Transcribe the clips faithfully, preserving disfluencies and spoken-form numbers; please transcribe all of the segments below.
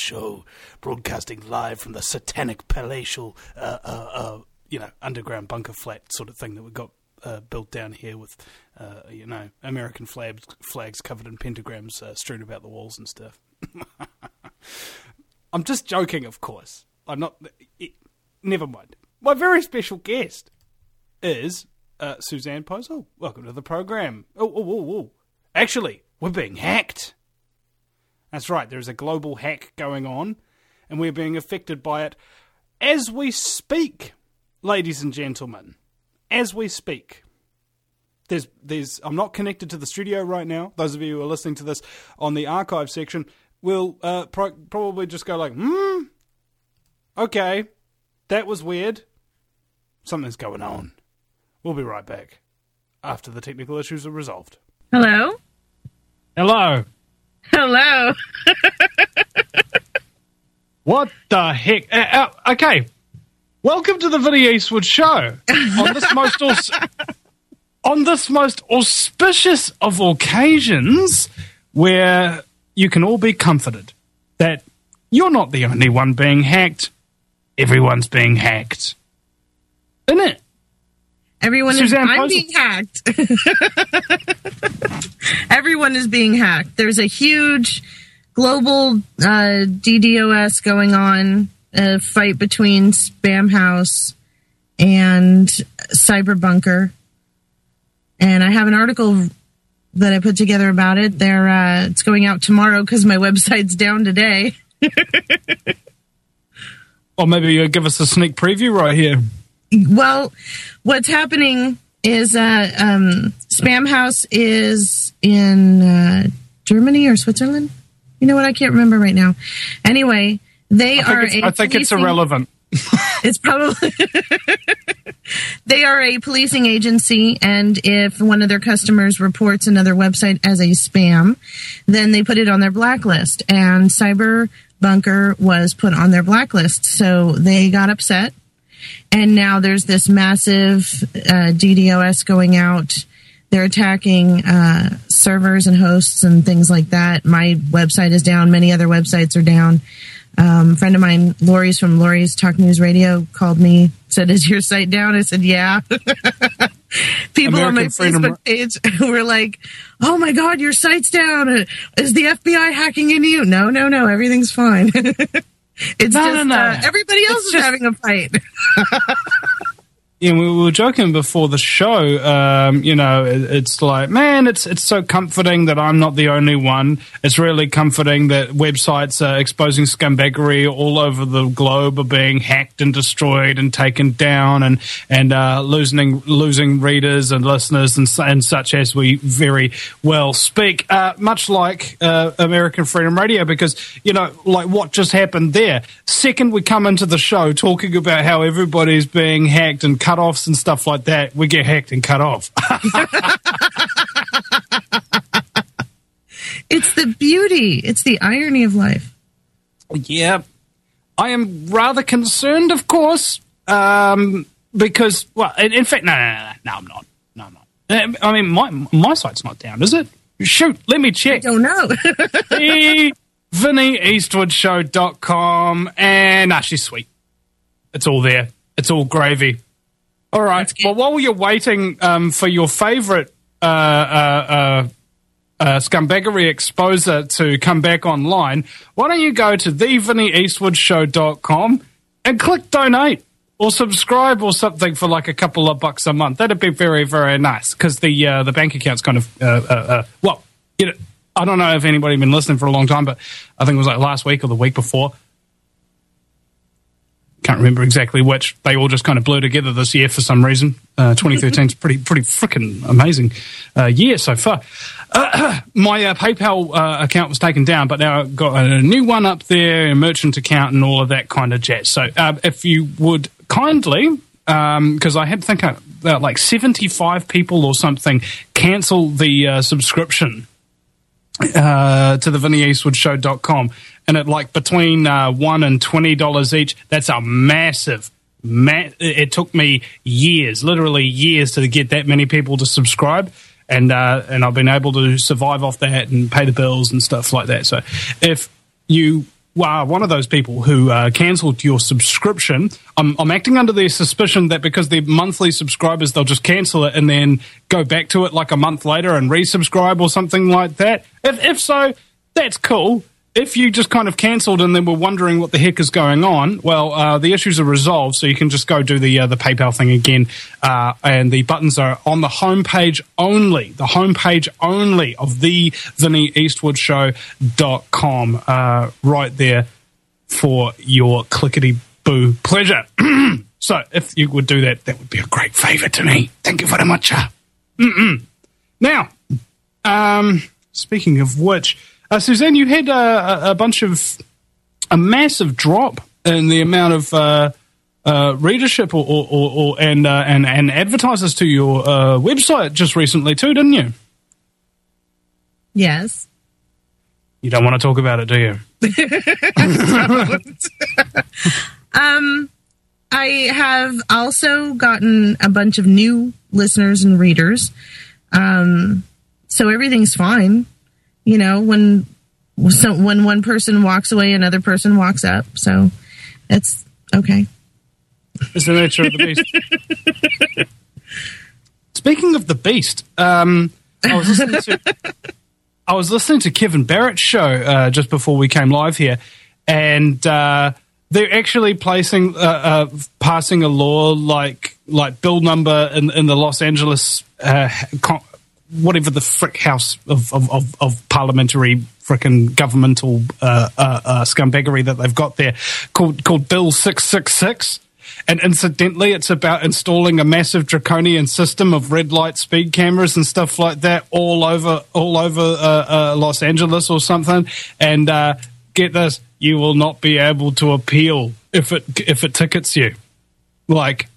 show, broadcasting live from the satanic palatial, uh, uh, uh, you know, underground bunker flat sort of thing that we got uh, built down here with, uh, you know, American flags, flags covered in pentagrams uh, strewn about the walls and stuff. I'm just joking, of course. I'm not... It, never mind. My very special guest is uh, Suzanne Posel. Welcome to the program. Oh, oh, oh, oh. Actually, we're being hacked. That's right, there's a global hack going on, and we're being affected by it as we speak, ladies and gentlemen. As we speak. There's, there's. I'm not connected to the studio right now. Those of you who are listening to this on the archive section will uh, pro- probably just go like, hmm, okay, that was weird. Something's going on. We'll be right back after the technical issues are resolved. Hello? Hello. Hello. What the heck? Uh, uh, okay. Welcome to the Vinny Eastwood Show. On this most aus- on this most auspicious of occasions, where you can all be comforted that you're not the only one being hacked. Everyone's being hacked. Isn't it? Everyone Suzanne is I'm Posel. being hacked. Everyone is being hacked. There's a huge global uh, D DoS going on, a fight between Spam House and Cyberbunker. And I have an article that I put together about it. They're, uh, it's going out tomorrow because my website's down today. Or maybe you give us a sneak preview right here. Well, what's happening is uh, um, Spam House is in uh, Germany or Switzerland. You know what? I can't remember right now. Anyway, they I think are. it's, a I think it's policing- irrelevant. It's probably. They are a policing agency, and if one of their customers reports another website as a spam, then they put it on their blacklist. And Cyberbunker was put on their blacklist, so they got upset. And now there's this massive uh, D DoS going out. They're attacking uh, servers and hosts and things like that. My website is down. Many other websites are down. Um, a friend of mine, Lori's from Lori's Talk News Radio, called me, said, "Is your site down?" I said, "Yeah." People American on my Freedom- Facebook page were like, "Oh my God, your site's down. Is the F B I hacking into you?" No, no, no. Everything's fine. It's No, just no, no. Uh, everybody else It's is just- having a fight. Yeah, we were joking before the show. Um, you know, it, it's like, man, it's it's so comforting that I'm not the only one. It's really comforting that websites are exposing scumbaggery all over the globe, are being hacked and destroyed and taken down, and and uh, losing losing readers and listeners and and such as we very well speak. Uh, much like uh, American Freedom Radio, because you know, like what just happened there. Second, we come into the show talking about how everybody's being hacked and cut-offs and stuff like that, we get hacked and cut off. It's the beauty. It's the irony of life. Yeah. I am rather concerned, of course, um, because, well, in, in fact, no, no, no, no, no, I'm not. No, I'm not. I mean, my my site's not down, is it? Shoot, let me check. I don't know. the Vinny Eastwood Show dot com, and ah, she's sweet. It's all there. It's all gravy. All right. Well, while you're waiting um, for your favourite uh, uh, uh, uh, scumbaggery exposer to come back online, why don't you go to the Vinny Eastwood Show dot com and click donate or subscribe or something for like a couple of bucks a month. That'd be very, very nice, because the uh, the bank account's kind of uh, uh, uh, well, you know, I don't know if anybody's been listening for a long time, but I think it was like last week or the week before. Can't remember exactly which. They all just kind of blew together this year for some reason. Uh, twenty thirteen is pretty, pretty freaking amazing uh, year so far. Uh, my uh, PayPal uh, account was taken down, but now I've got a new one up there, a merchant account, and all of that kind of jazz. So, uh, if you would kindly, because um, I had think uh, like seventy-five people or something cancel the uh, subscription uh, to the Vinny Eastwood Show dot com. And at like between uh, one and twenty dollars each, that's a massive. Ma- it took me years, literally years, to get that many people to subscribe, and uh, and I've been able to survive off that and pay the bills and stuff like that. So, if you uh, one of those people who uh, cancelled your subscription. I'm, I'm acting under the suspicion that because they're monthly subscribers, they'll just cancel it and then go back to it like a month later and resubscribe or something like that. If, if so, that's cool. If you just kind of cancelled and then were wondering what the heck is going on, well, uh, the issues are resolved, so you can just go do the uh, the PayPal thing again, uh, and the buttons are on the homepage only, the homepage only of the Vinnie Eastwood Show dot com, uh, right there for your clickety-boo pleasure. So if you would do that, that would be a great favour to me. Thank you very much. Mm-mm. Now, um, speaking of which... Uh, Suzanne, you had uh, a, a bunch of a massive drop in the amount of uh, uh, readership or, or, or, or and, uh, and and advertisers to your uh, website just recently too, didn't you? Yes. You don't want to talk about it, do you? um, I have also gotten a bunch of new listeners and readers, um, so everything's fine. You know, when so when one person walks away, another person walks up. So it's okay. It's the nature of the beast. Speaking of the beast, um, I was listening to I was listening to Kevin Barrett's show uh, just before we came live here, and uh, they're actually placing uh, uh, passing a law like like bill number in, in the Los Angeles. Uh, con- whatever the frick house of, of, of, of parliamentary frickin' governmental uh, uh, uh, scumbaggery that they've got there, called called Bill six six six. And incidentally, it's about installing a massive draconian system of red light speed cameras and stuff like that all over all over uh, uh, Los Angeles or something. And uh, get this, you will not be able to appeal if it if it tickets you. Like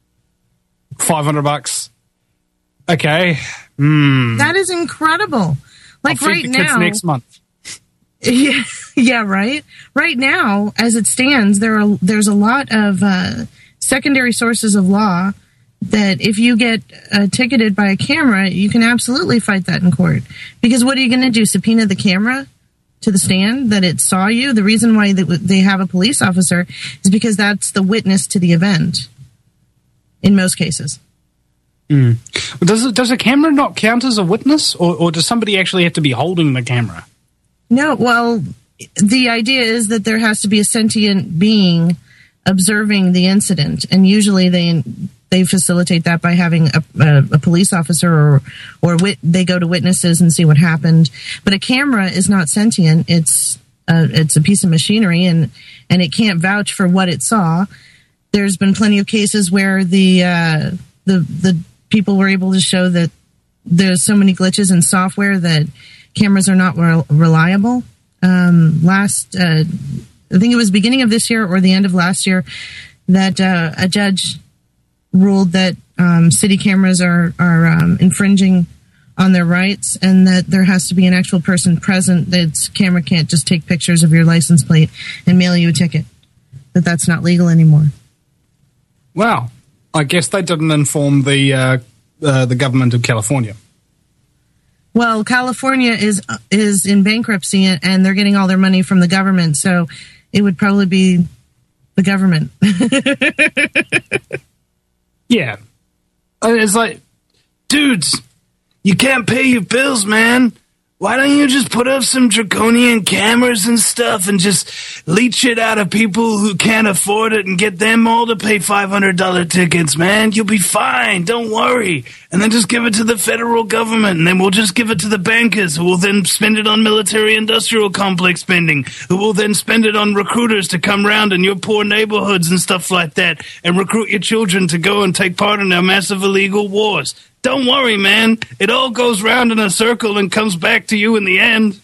five hundred bucks. Okay. Mm. That is incredible. Like I'll right feed the kids now, next month. Yeah, yeah, right. Right now, as it stands, there are there's a lot of uh, secondary sources of law that if you get uh, ticketed by a camera, you can absolutely fight that in court. Because what are you going to do? Subpoena the camera to the stand that it saw you? The reason why they have a police officer is because that's the witness to the event. In most cases. Mm. Does it, does a camera not count as a witness, or, or does somebody actually have to be holding the camera? No, well, the idea is that there has to be a sentient being observing the incident, and usually they they facilitate that by having a, a, a police officer or or wit, they go to witnesses and see what happened. But a camera is not sentient; it's a, it's a piece of machinery, and and it can't vouch for what it saw. There's been plenty of cases where the uh, the the people were able to show that there's so many glitches in software that cameras are not re- reliable. Um, last, uh, I think it was beginning of this year or the end of last year, that uh, a judge ruled that um, city cameras are are um, infringing on their rights, and that there has to be an actual person present. That camera can't just take pictures of your license plate and mail you a ticket. That that's not legal anymore. Wow. I guess they didn't inform the uh, uh, the government of California. Well, California is is in bankruptcy, and they're getting all their money from the government, so it would probably be the government. Yeah. It's like, dudes, you can't pay your bills, man. Why don't you just put up some draconian cameras and stuff and just leech it out of people who can't afford it and get them all to pay five hundred dollars tickets, man? You'll be fine. Don't worry. And then just give it to the federal government, and then we'll just give it to the bankers, who will then spend it on military-industrial complex spending, who will then spend it on recruiters to come round in your poor neighborhoods and stuff like that and recruit your children to go and take part in our massive illegal wars. Don't worry, man. It all goes round in a circle and comes back to you in the end.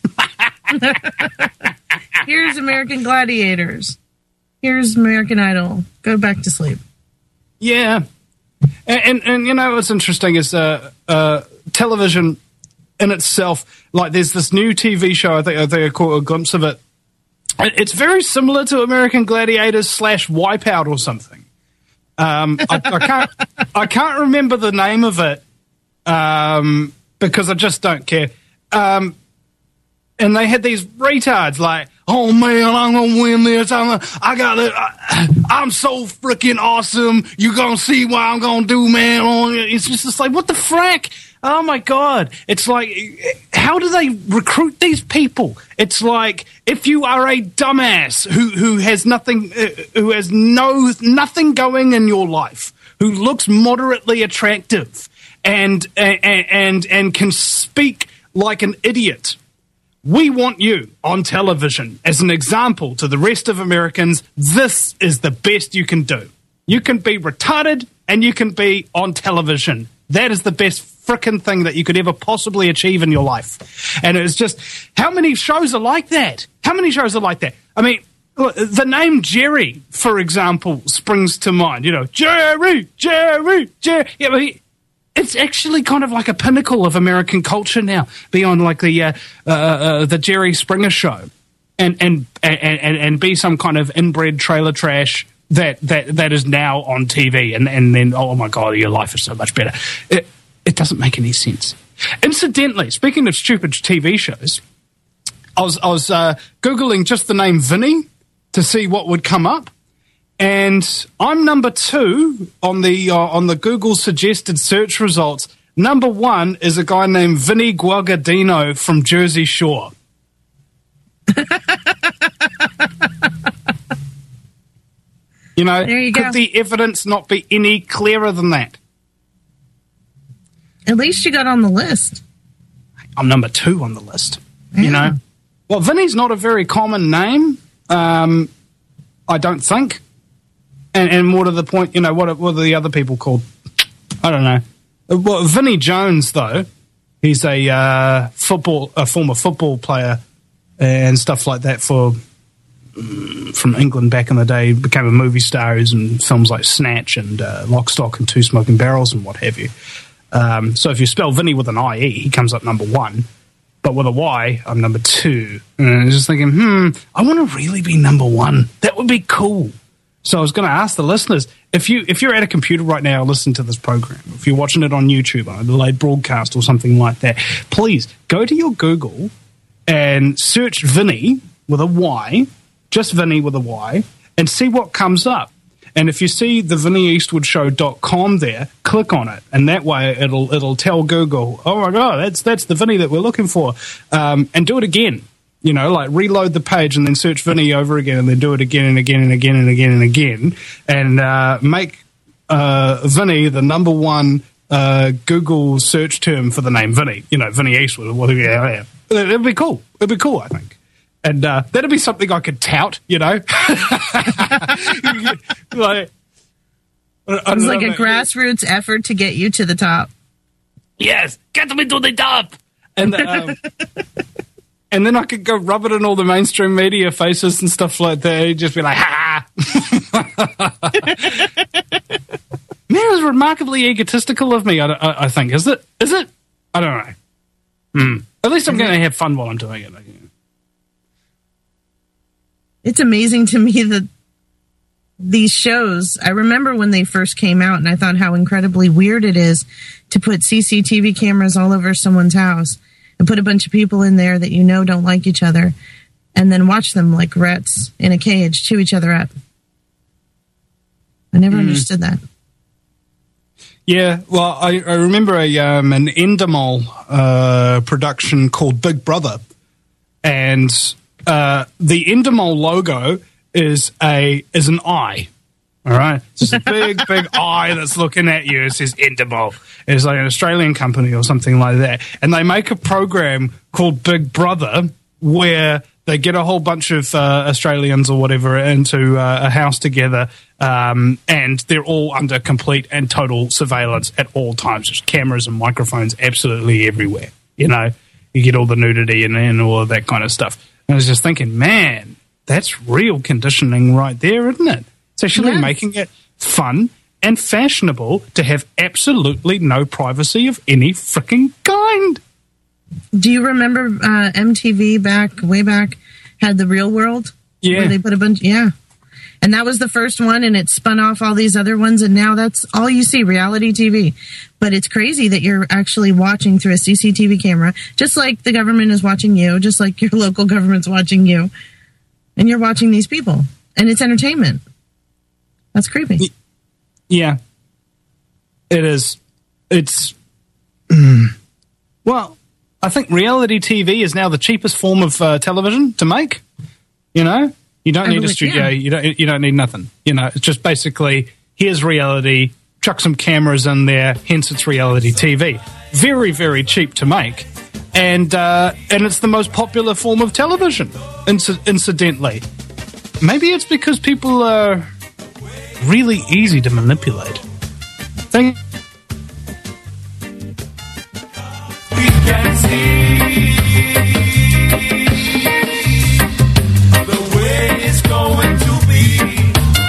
Here's American Gladiators. Here's American Idol. Go back to sleep. Yeah. And, and, and you know, what's interesting is uh, uh, television in itself, like there's this new T V show, I think, I think I caught a glimpse of it. It's very similar to American Gladiators slash Wipeout or something. Um, I, I can't I can't remember the name of it. Um, because I just don't care. Um, and they had these retards like, oh man, I'm gonna win this. I'm, I got it. I, I'm so freaking awesome. You're gonna see what I'm gonna do, man. It's just, it's like, what the frack? Oh my God. It's like, how do they recruit these people? It's like, if you are a dumbass who, who has nothing, uh, who has no, nothing going in your life, who looks moderately attractive and, and, and, and can speak like an idiot, we want you on television as an example to the rest of Americans. This is the best you can do. You can be retarded and you can be on television. That is the best frickin' thing that you could ever possibly achieve in your life. And it's just, how many shows are like that? How many shows are like that? I mean, the name Jerry, for example, springs to mind. You know, Jerry, Jerry, Jerry. Yeah, but he, it's actually kind of like a pinnacle of American culture now, beyond like the uh, uh, uh, the Jerry Springer show, and and, and and and be some kind of inbred trailer trash that that that is now on T V, and and then, oh my God, your life is so much better. It, it doesn't make any sense. Incidentally, speaking of stupid T V shows, I was I was uh, googling just the name Vinny to see what would come up. And I'm number two on the uh, on the Google suggested search results. Number one is a guy named Vinny Guadagnino from Jersey Shore. You know, there you could go. The evidence not be any clearer than that? At least you got on the list. I'm number two on the list. Yeah. You know, well, Vinny's not a very common name. Um, I don't think. And, and more to the point, you know, what are, what are the other people called? I don't know. Well, Vinnie Jones, though, he's a uh, football, a former football player and stuff like that for from England back in the day. Became a movie star. He's in films like Snatch and uh, Lock, Stock and Two Smoking Barrels and what have you. Um, so if you spell Vinny with an I E, he comes up number one. But with a Y, I'm number two. And I was just thinking, hmm, I want to really be number one. That would be cool. So I was going to ask the listeners, if, you, if you're at a computer right now listening to this program, if you're watching it on YouTube, on a delayed broadcast or something like that, please go to your Google and search Vinny with a Y, just Vinny with a Y, and see what comes up. And if you see the vinny eastwood show dot com there, click on it, and that way it'll it'll tell Google, oh my God, that's that's the Vinny that we're looking for, um, and do it again. You know, like reload the page and then search Vinny over again, and then do it again and again and again and again and again, and uh, make uh, Vinny the number one uh, Google search term for the name Vinny. You know, Vinny Eastwood. Well, yeah, yeah. It'd be cool. It'd be cool, I think. And uh, that'd be something I could tout, you know? like, it's like a grassroots effort to get you to the top. Yes, get me to the top! And, um, and then I could go rub it in all the mainstream media faces and stuff like that. You'd just be like, ha! Man, it was remarkably egotistical of me, I, I, I think. Is it? Is it? I don't know. Mm. At least I'm going to have fun while I'm doing it. It's amazing to me that these shows, I remember when they first came out, and I thought how incredibly weird it is to put C C T V cameras all over someone's house and put a bunch of people in there that you know don't like each other, and then watch them like rats in a cage chew each other up. I never mm. understood that. Yeah, well, I, I remember a um, an Endemol uh, production called Big Brother, and uh, the Endemol logo is a is an eye. All right, it's just a big, big eye that's looking at you. It says Endemol. It's like an Australian company or something like that, and they make a program called Big Brother where they get a whole bunch of uh, Australians or whatever into uh, a house together, um, and they're all under complete and total surveillance at all times. There's cameras and microphones absolutely everywhere. You know, you get all the nudity and, and all of that kind of stuff. And I was just thinking, man, that's real conditioning right there, isn't it? It's actually yes. making it fun and fashionable to have absolutely no privacy of any freaking kind. Do you remember uh, M T V back, way back, had The Real World? Yeah. Where they put a bunch, yeah. And that was the first one, and it spun off all these other ones, and now that's all you see, reality T V. But it's crazy that you're actually watching through a C C T V camera, just like the government is watching you, just like your local government's watching you. and you're watching these people, and it's entertainment. That's creepy. Yeah, it is. It's well, I think reality T V is now the cheapest form of uh, television to make. You know, you don't I need a believe, studio. yeah. You don't. You don't need nothing. You know, it's just basically here's reality. Chuck some cameras in there. Hence, it's reality T V. Very, very cheap to make, and uh, and it's the most popular form of television. Inc- incidentally, maybe it's because people are really easy to manipulate. Think. We can see the way it's going to be.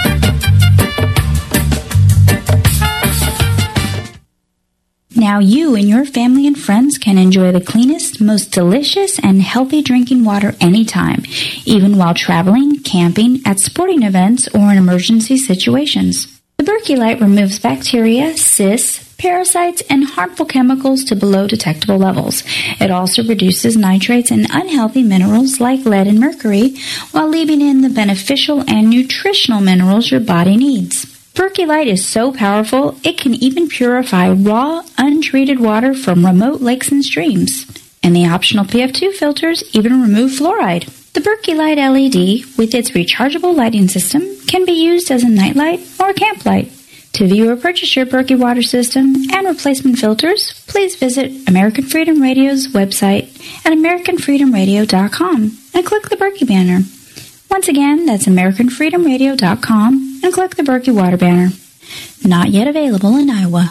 Now you and your family and friends can enjoy the cleanest, most delicious, and healthy drinking water anytime, even while traveling, camping, at sporting events, or in emergency situations. The Berkey Light removes bacteria, cysts, parasites, and harmful chemicals to below detectable levels. It also reduces nitrates and unhealthy minerals like lead and mercury, while leaving in the beneficial and nutritional minerals your body needs. Berkey Light is so powerful, it can even purify raw, untreated water from remote lakes and streams. And the optional P F two filters even remove fluoride. The Berkey Light L E D, with its rechargeable lighting system, can be used as a nightlight or camp light. To view or purchase your Berkey water system and replacement filters, please visit American Freedom Radio's website at american freedom radio dot com and click the Berkey banner. Once again, that's american freedom radio dot com and click the Berkey water banner. Not yet available in Iowa.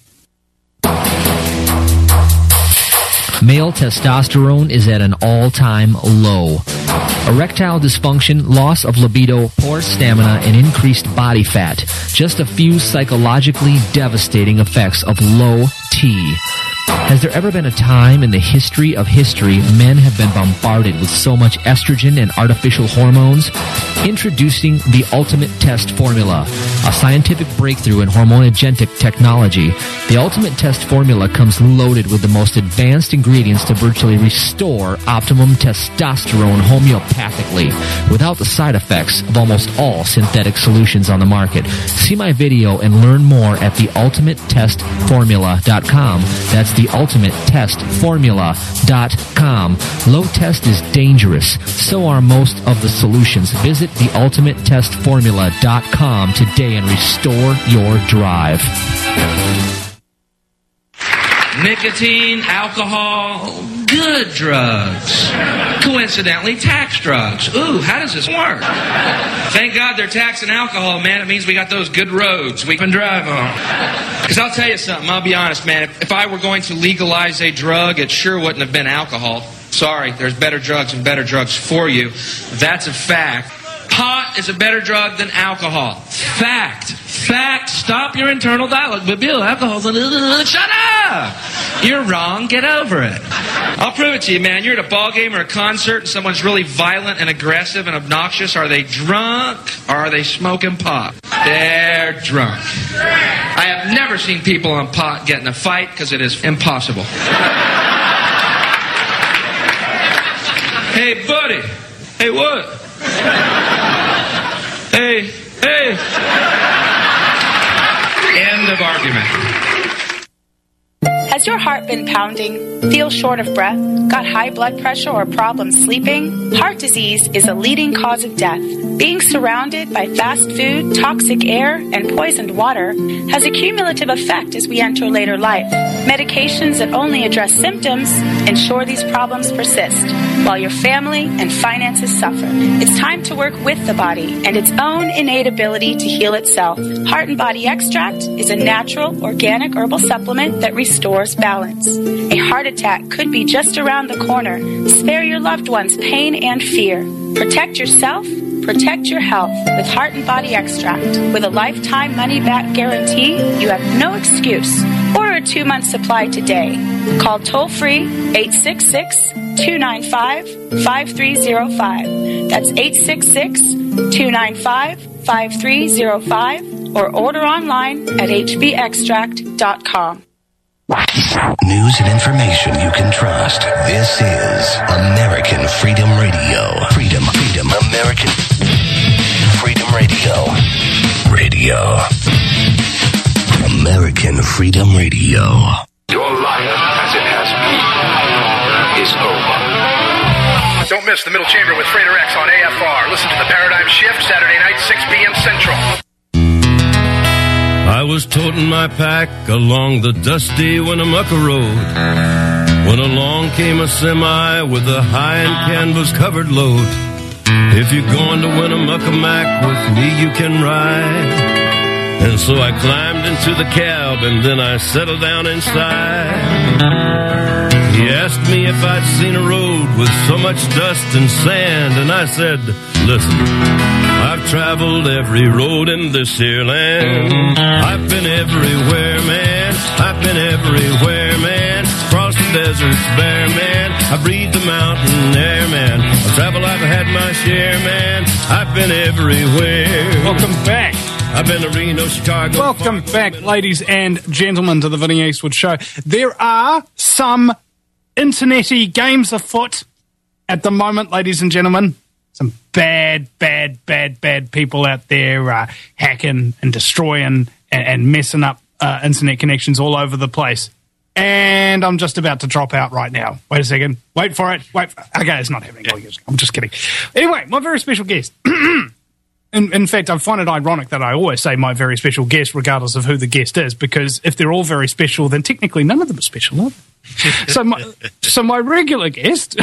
Male testosterone is at an all-time low. Erectile dysfunction, loss of libido, poor stamina, and increased body fat. Just a few psychologically devastating effects of low T. Has there ever been a time in the history of history men have been bombarded with so much estrogen and artificial hormones? Introducing the Ultimate Test Formula, a scientific breakthrough in hormonogenetic technology. The Ultimate Test Formula comes loaded with the most advanced ingredients to virtually restore optimum testosterone homeopathically without the side effects of almost all synthetic solutions on the market. See my video and learn more at the ultimate test formula dot com. That's the ultimate test formula dot com. Low test is dangerous. So are most of the solutions. Visit the ultimate test formula dot com today and restore your drive. Nicotine, alcohol, good drugs. Coincidentally, tax drugs. Ooh, how does this work? Thank God they're taxing alcohol, man. It means we got those good roads we can drive on. Because I'll tell you something, I'll be honest, man. If, if I were going to legalize a drug, it sure wouldn't have been alcohol. Sorry, there's better drugs and better drugs for you. That's a fact. Pot is a better drug than alcohol. Fact. Fact. Stop your internal dialogue. But Bill, alcohol's a... Shut up! You're wrong. Get over it. I'll prove it to you, man. You're at a ball game or a concert and someone's really violent and aggressive and obnoxious. Are they drunk or are they smoking pot? They're drunk. I have never seen people on pot get in a fight because it is impossible. Hey, buddy. Hey, what? Hey, hey. End of argument. Has your heart been pounding? Feel short of breath? Got high blood pressure or problems sleeping? Heart disease is a leading cause of death. Being surrounded by fast food, toxic air, and poisoned water has a cumulative effect as we enter later life. Medications that only address symptoms ensure these problems persist, while your family and finances suffer. It's time to work with the body and its own innate ability to heal itself. Heart and Body Extract is a natural, organic herbal supplement that restores balance. A heart attack could be just around the corner. Spare your loved ones pain and fear. Protect yourself. Protect your health with Heart and Body Extract. With a lifetime money-back guarantee, you have no excuse. Order a two-month supply today. Call toll-free eight six six, two nine five, five three zero five. That's eight six six, two nine five, five three zero five or order online at h b extract dot com. News and information you can trust. This is American Freedom Radio. Freedom, freedom, American Freedom Radio. Radio. American Freedom Radio. Your life, as it has been, is over. Don't miss the Middle Chamber with Frater X on A F R. Listen to the Paradigm Shift Saturday night, six p.m. Central. I was toting my pack along the dusty Winnemucca Road when along came a semi with a high and canvas-covered load. If you're going to Winnemucca Mac with me, you can ride. And so I climbed into the cab and then I settled down inside. He asked me if I'd seen a road with so much dust and sand, and I said, listen, I've traveled every road in this here land. I've been everywhere, man. I've been everywhere, man. Across the deserts bare, man. I breathe the mountain air, man. I've traveled, I've had my share, man. I've been everywhere. Welcome back. I've been to Reno, Chicago. Welcome back, ladies and gentlemen, to the Vinny Eastwood Show. There are some internet-y games afoot at the moment, ladies and gentlemen. Some bad, bad, bad, bad people out there uh, hacking and destroying and, and messing up uh, internet connections all over the place. And I'm just about to drop out right now. Wait a second. Wait for it. Wait. For, okay, it's not happening. I'm just kidding. Anyway, my very special guest. In, in fact, I find it ironic that I always say my very special guest, regardless of who the guest is, because if they're all very special, then technically none of them are special, are they? so, my, so my regular guest,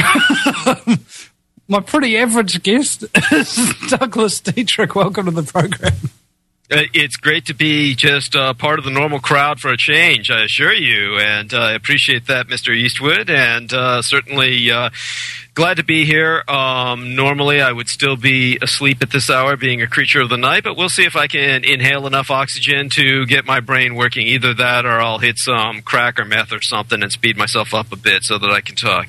my pretty average guest, is Douglas Dietrich. Welcome to the program. Uh, it's great to be just uh, part of the normal crowd for a change, I assure you, and uh, I appreciate that, Mister Eastwood, and uh, certainly uh, glad to be here. Um, normally, I would still be asleep at this hour, being a creature of the night, but we'll see if I can inhale enough oxygen to get my brain working. Either that or I'll hit some crack or meth or something and speed myself up a bit so that I can talk.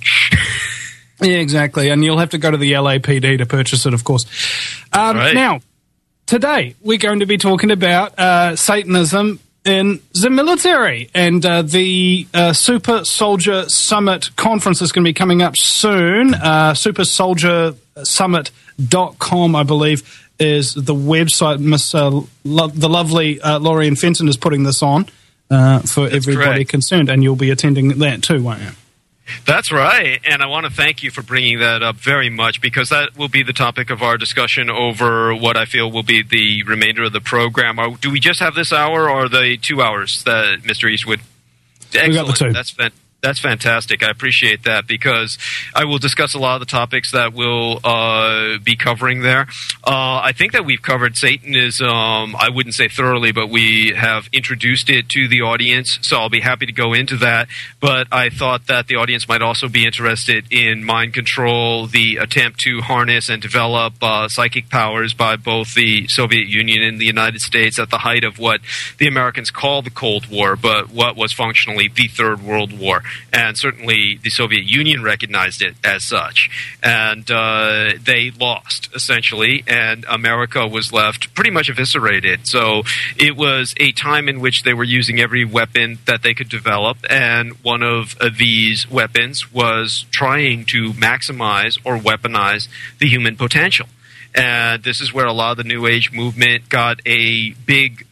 Yeah, exactly, and you'll have to go to the L A P D to purchase it, of course. Um, right. Now, today, we're going to be talking about uh, Satanism in the military, and uh, the uh, Super Soldier Summit conference is going to be coming up soon. Uh, super soldier summit dot com, I believe, is the website. Miss uh, lo- the lovely uh, Lorian Fenton is putting this on uh, for That's everybody correct. concerned, and you'll be attending that too, won't you? That's right, and I want to thank you for bringing that up very much, because that will be the topic of our discussion over what I feel will be the remainder of the program. Or do we just have this hour, or the two hours that Mister Eastwood? Excellent. We got the two. That's fantastic. That's fantastic. I appreciate that, because I will discuss a lot of the topics that we'll uh, be covering there. Uh, I think that we've covered Satanism, I wouldn't say thoroughly, but we have introduced it to the audience, so I'll be happy to go into that. But I thought that the audience might also be interested in mind control, the attempt to harness and develop uh, psychic powers by both the Soviet Union and the United States at the height of what the Americans call the Cold War, but what was functionally the Third World War. And certainly the Soviet Union recognized it as such. And uh, they lost, essentially, and America was left pretty much eviscerated. So it was a time in which they were using every weapon that they could develop, and one of uh, these weapons was trying to maximize or weaponize the human potential. And this is where a lot of the New Age movement got a big,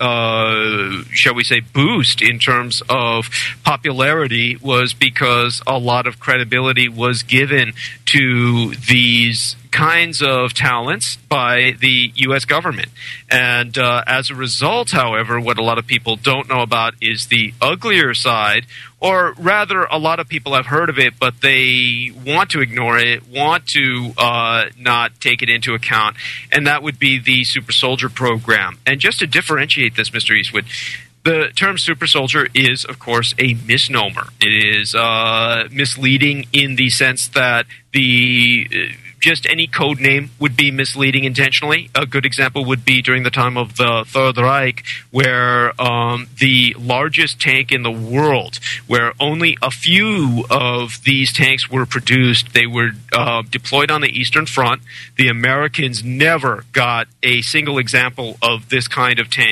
uh, shall we say, boost in terms of popularity, was because a lot of credibility was given to these kinds of talents by the U S government. And uh, as a result, however, what a lot of people don't know about is the uglier side, or rather a lot of people have heard of it, but they want to ignore it, want to uh, not take it into account, and that would be the Super Soldier program. And just to differentiate this, Mister Eastwood, the term super soldier is, of course, a misnomer. It is uh, misleading in the sense that the uh, just any code name would be misleading intentionally. A good example would be during the time of the Third Reich, where um, the largest tank in the world, where only a few of these tanks were produced, they were uh, deployed on the Eastern Front. The Americans never got a single example of this kind of tank.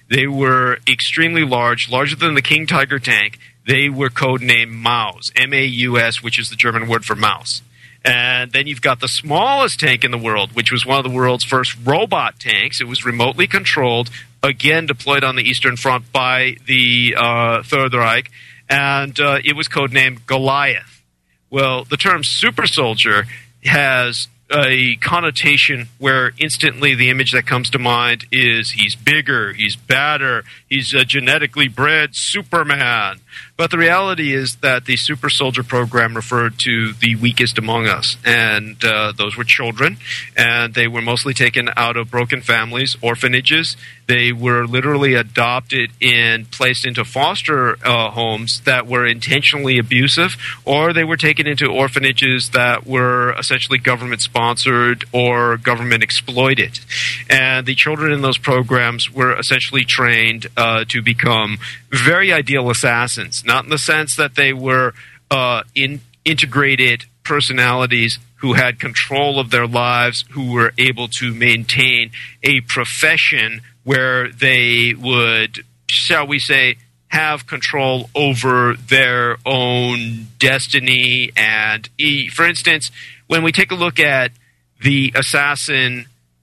They were extremely large, larger than the King Tiger tank. They were codenamed Maus, M A U S, which is the German word for mouse. And then you've got the smallest tank in the world, which was one of the world's first robot tanks. It was remotely controlled, again deployed on the Eastern Front by the uh, Third Reich, and uh, it was codenamed Goliath. Well, the term super soldier has a connotation where instantly the image that comes to mind is he's bigger, he's badder, he's a genetically bred Superman. But the reality is that the super soldier program referred to the weakest among us, and uh, those were children, and they were mostly taken out of broken families, orphanages. They were literally adopted and placed into foster uh, homes that were intentionally abusive, or they were taken into orphanages that were essentially government-sponsored or government-exploited. And the children in those programs were essentially trained uh, to become very ideal assassins, not in the sense that they were uh, in integrated personalities who had control of their lives, who were able to maintain a profession where they would, shall we say, have control over their own destiny. And, for instance, when we take a look at the assassin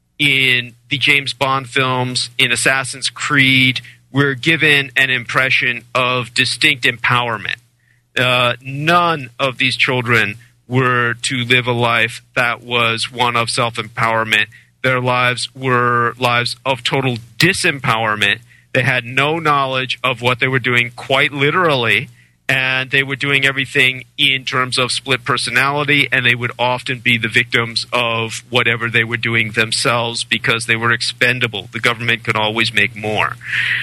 in the James Bond films, in Assassin's Creed, we're given an impression of distinct empowerment. Uh, none of these children were to live a life that was one of self-empowerment. Their lives were lives of total disempowerment. They had no knowledge of what they were doing, quite literally, and they were doing everything in terms of split personality, and they would often be the victims of whatever they were doing themselves because they were expendable. The government could always make more.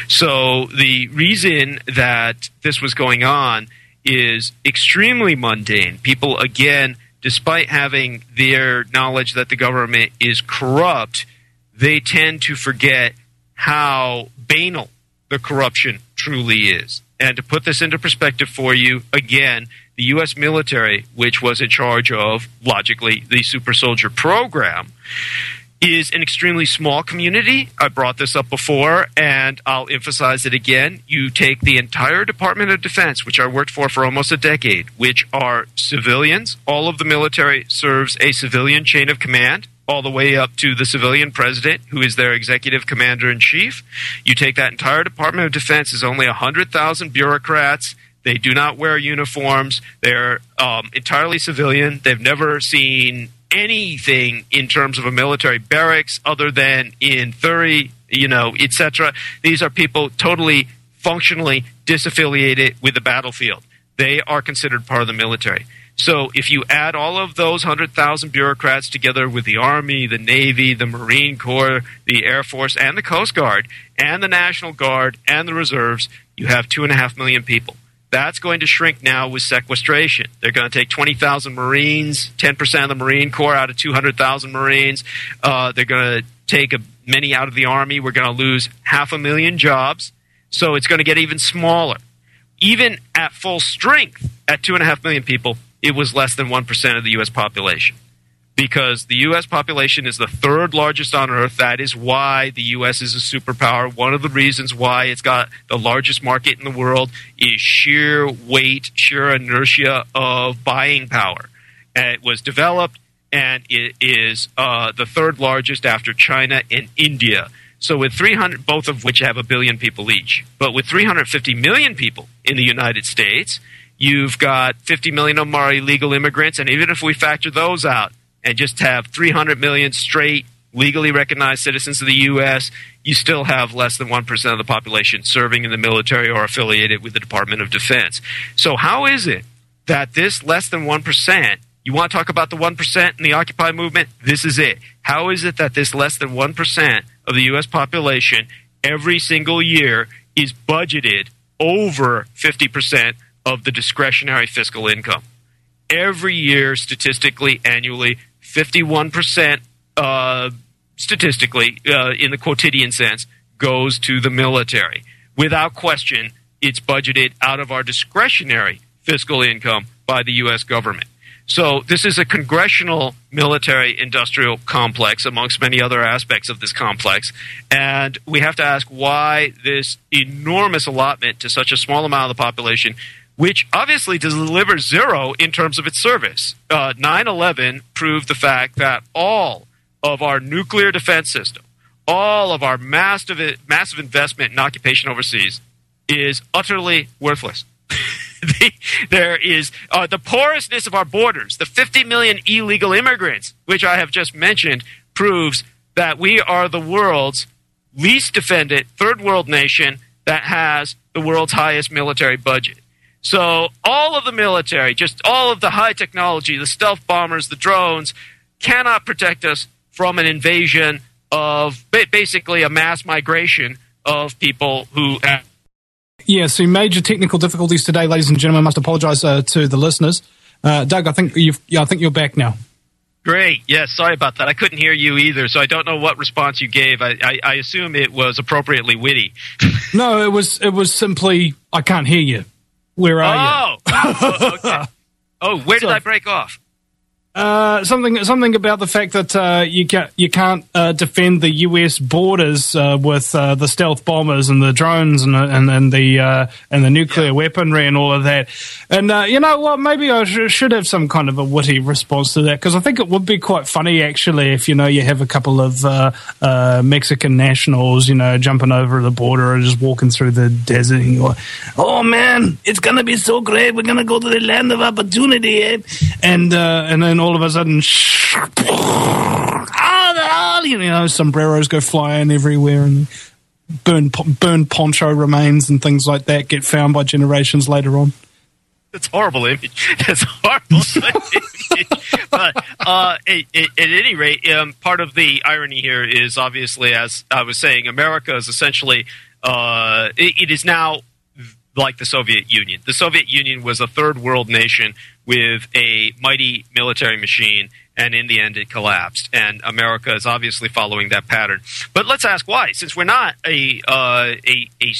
So the reason that this was going on is extremely mundane. People, again, despite having their knowledge that the government is corrupt, they tend to forget how banal the corruption truly is. And to put this into perspective for you, again, the U S military, which was in charge of, logically, the super soldier program, is an extremely small community. I brought this up before, and I'll emphasize it again. You take the entire Department of Defense, which I worked for for almost a decade, which are civilians. All of the military serves a civilian chain of command, all the way up to the civilian president, who is their executive commander-in-chief. You take that entire Department of Defense, is only one hundred thousand bureaucrats. They do not wear uniforms. They're um, entirely civilian. They've never seen anything in terms of a military barracks other than in theory, you know, et cetera. These are people totally functionally disaffiliated with the battlefield. They are considered part of the military. So if you add all of those one hundred thousand bureaucrats together with the Army, the Navy, the Marine Corps, the Air Force, and the Coast Guard, and the National Guard, and the reserves, you have two and a half million people. That's going to shrink now with sequestration. They're going to take twenty thousand Marines, ten percent of the Marine Corps out of two hundred thousand Marines. Uh, they're going to take a, many out of the Army. We're going to lose half a million jobs. So it's going to get even smaller. Even at full strength, at two and a half million people, it was less than one percent of the U S population. Because the U S population is the third largest on Earth. That is why the U S is a superpower. One of the reasons why it's got the largest market in the world is sheer weight, sheer inertia of buying power. And it was developed, and it is uh, the third largest after China and India. So with three hundred, both of which have a billion people each, but with three hundred fifty million people in the United States, you've got fifty million of them are illegal immigrants, and even if we factor those out and just have three hundred million straight, legally recognized citizens of the U S, you still have less than one percent of the population serving in the military or affiliated with the Department of Defense. So how is it that this less than one percent, you want to talk about the one percent in the Occupy movement? This is it. How is it that this less than one percent of the U S population every single year is budgeted over fifty percent of the discretionary fiscal income? Every year, statistically, annually, fifty-one percent uh, statistically, uh, in the quotidian sense, goes to the military. Without question, it's budgeted out of our discretionary fiscal income by the U S government. So this is a congressional military-industrial complex, amongst many other aspects of this complex. And we have to ask why this enormous allotment to such a small amount of the population, which obviously delivers zero in terms of its service. Uh, nine eleven proved the fact that all of our nuclear defense system, all of our massive, massive investment in occupation overseas is utterly worthless. The, there is uh, the porousness of our borders, the fifty million illegal immigrants, which I have just mentioned, proves that we are the world's least defended third world nation that has the world's highest military budget. So all of the military, just all of the high technology, the stealth bombers, the drones, cannot protect us from an invasion of basically a mass migration of people who have. Yeah, so major technical difficulties today, ladies and gentlemen. I must apologise uh, to the listeners. Uh, Doug, I think you've, yeah, I think you're back now. Great. Yes, sorry about that. I couldn't hear you either, so I don't know what response you gave. I, I, I assume it was appropriately witty. No, it was it was simply, I can't hear you. Where are oh. you? Oh, okay. Oh, where did so, I break off? Uh, something something about the fact that uh, you can't you can't uh, defend the U S borders uh, with uh, the stealth bombers and the drones and and, and the uh, and the nuclear yeah. weaponry and all of that. And uh, you know what? Maybe I sh- should have some kind of a witty response to that, because I think it would be quite funny actually if you know you have a couple of uh, uh, Mexican nationals you know jumping over the border or just walking through the desert and you're like, oh man, it's gonna be so great. We're gonna go to the land of opportunity, eh? and uh, and then all of a sudden, you know, sombreros go flying everywhere, and burn burn poncho remains and things like that get found by generations later on. That's a horrible image. That's a horrible image. But uh, at, at any rate, um, part of the irony here is obviously, as I was saying, America is essentially uh, it, it is now like the Soviet Union. The Soviet Union was a third world nation with a mighty military machine, and in the end it collapsed. And America is obviously following that pattern. But let's ask why. Since we're not a uh, a, a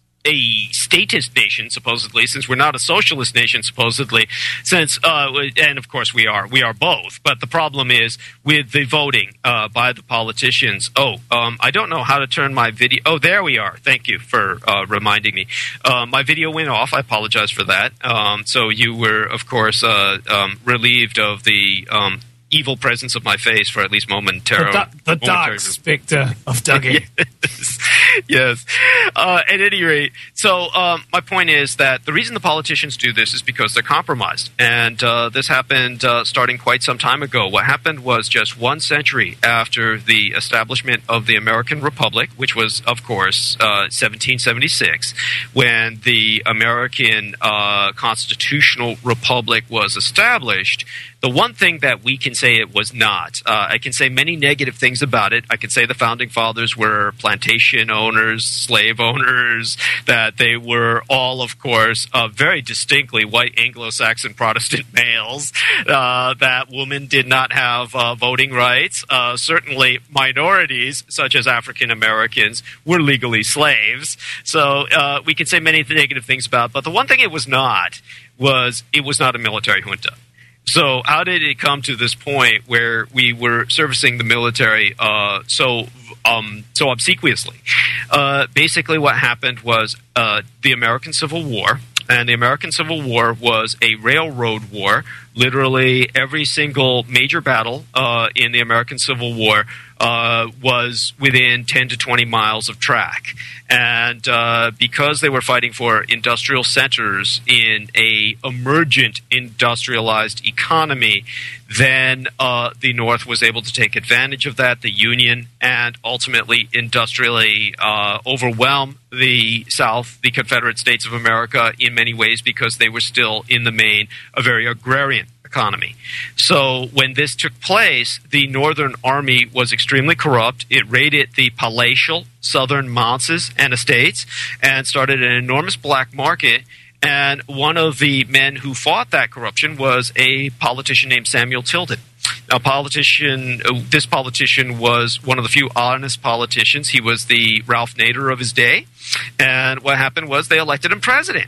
a statist nation, supposedly, since we're not a socialist nation, supposedly, since, uh, and of course we are, we are both, but the problem is with the voting uh, by the politicians. Oh, um, I don't know how to turn my video. Oh, there we are. Thank you for uh, reminding me. Uh, my video went off. I apologize for that. Um, so you were, of course, uh, um, relieved of the um, evil presence of my face for at least momentarily. The, the dark spectre of Dougie. Yes. Yes. Uh, at any rate, so um, my point is that the reason the politicians do this is because they're compromised. And uh, this happened uh, starting quite some time ago. What happened was just one century after the establishment of the American Republic, which was, of course, uh, seventeen seventy-six, when the American uh, Constitutional Republic was established. The one thing that we can say it was not, uh, I can say many negative things about it. I can say the Founding Fathers were plantation owners, slave owners, that they were all, of course, uh, very distinctly white Anglo-Saxon Protestant males, uh, that women did not have uh, voting rights. Uh, certainly minorities, such as African Americans, were legally slaves. So uh, we can say many negative things about it. But the one thing it was not was it was not a military junta. So how did it come to this point where we were servicing the military uh, so um, so obsequiously? Uh, basically what happened was uh, the American Civil War, and the American Civil War was a railroad war. Literally every single major battle uh, in the American Civil War uh, was within ten to twenty miles of track. And uh, because they were fighting for industrial centers in a emergent industrialized economy, then uh, the North was able to take advantage of that, the Union, and ultimately industrially uh, overwhelm the South, the Confederate States of America, in many ways because they were still, in the main, a very agrarian economy. So when this took place, the Northern Army was extremely corrupt. It raided the palatial southern manses and estates and started an enormous black market. And one of the men who fought that corruption was a politician named Samuel Tilden. A politician, this politician was one of the few honest politicians. He was the Ralph Nader of his day. And what happened was they elected him president.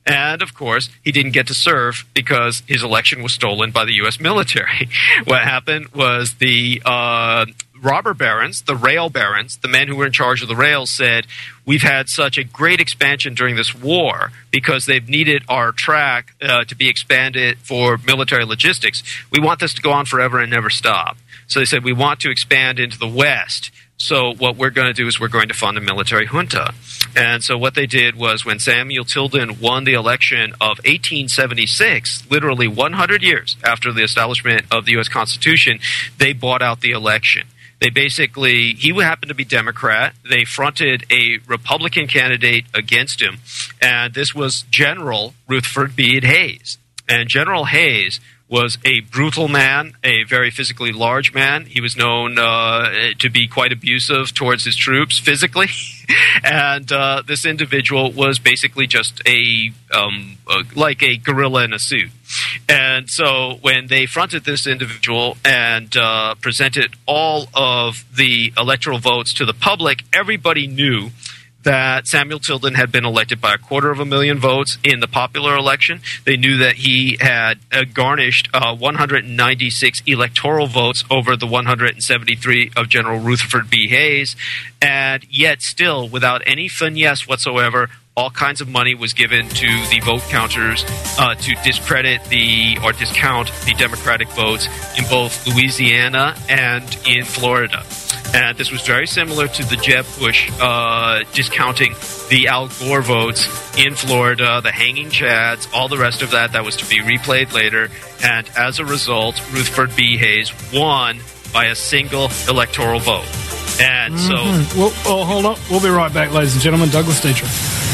And, of course, he didn't get to serve because his election was stolen by the U S military. What happened was the uh, robber barons, the rail barons, the men who were in charge of the rails said, we've had such a great expansion during this war because they've needed our track uh, to be expanded for military logistics. We want this to go on forever and never stop. So they said, we want to expand into the West. So what we're going to do is we're going to fund a military junta. And so what they did was when Samuel Tilden won the election of eighteen seventy-six, literally one hundred years after the establishment of the U S Constitution, they bought out the election. They basically, he happened to be Democrat. They fronted a Republican candidate against him. And this was General Rutherford B. Hayes. And General Hayes was a brutal man, a very physically large man. He was known uh, to be quite abusive towards his troops physically. And uh, this individual was basically just a, um, a like a gorilla in a suit. And so when they fronted this individual and uh, presented all of the electoral votes to the public, everybody knew that Samuel Tilden had been elected by a quarter of a million votes in the popular election. They knew that he had uh, garnished uh, one hundred ninety-six electoral votes over the one hundred seventy-three of General Rutherford B. Hayes, and yet still, without any finesse whatsoever, all kinds of money was given to the vote counters uh, to discredit the or discount the Democratic votes in both Louisiana and in Florida. And this was very similar to the Jeb Bush uh, discounting the Al Gore votes in Florida, the hanging chads, all the rest of that that was to be replayed later. And as a result, Rutherford B. Hayes won by a single electoral vote. And mm-hmm. so... Well, oh, hold on. We'll be right back, ladies and gentlemen. Douglas Dietrich.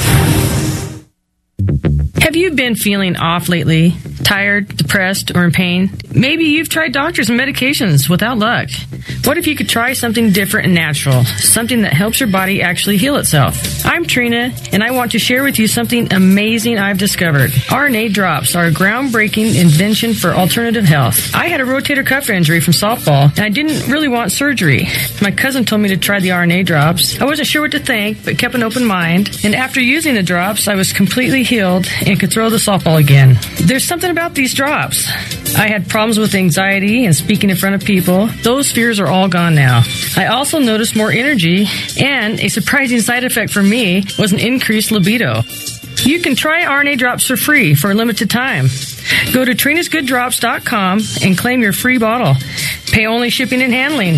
Have you been feeling off lately? Tired, depressed, or in pain? Maybe you've tried doctors and medications without luck. What if you could try something different and natural? Something that helps your body actually heal itself. I'm Trina, and I want to share with you something amazing I've discovered. R N A drops are a groundbreaking invention for alternative health. I had a rotator cuff injury from softball, and I didn't really want surgery. My cousin told me to try the R N A drops. I wasn't sure what to think, but kept an open mind. And after using the drops, I was completely healed and could throw the softball again. There's something about these drops. I had problems with anxiety and speaking in front of people. Those fears are all gone now. I also noticed more energy, and a surprising side effect for me was an increased libido. You can try R N A drops for free for a limited time. Go to trinas good drops dot com and claim your free bottle. Pay only shipping and handling.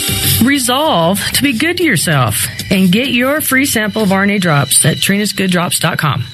Resolve to be good to yourself and get your free sample of R N A drops at trinas good drops dot com.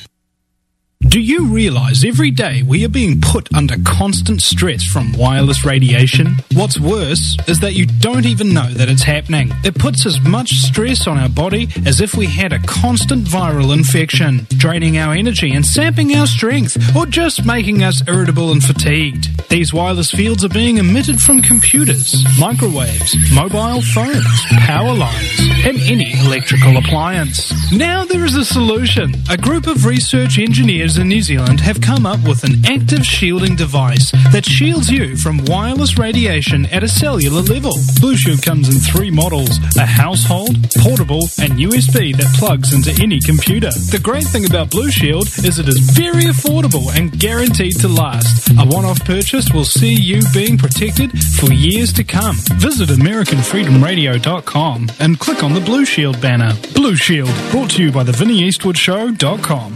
Do you realize every day we are being put under constant stress from wireless radiation? What's worse is that you don't even know that it's happening. It puts as much stress on our body as if we had a constant viral infection, draining our energy and sapping our strength, or just making us irritable and fatigued. These wireless fields are being emitted from computers, microwaves, mobile phones, power lines, and any electrical appliance. Now there is a solution. A group of research engineers in New Zealand have come up with an active shielding device that shields you from wireless radiation at a cellular level. Blue Shield comes in three models: a household, portable, and U S B that plugs into any computer. The great thing about Blue Shield is it is very affordable and guaranteed to last. A one-off purchase will see you being protected for years to come. Visit American Freedom Radio dot com and click on the Blue Shield banner. Blue Shield, brought to you by the Vinnie Eastwood Show dot com.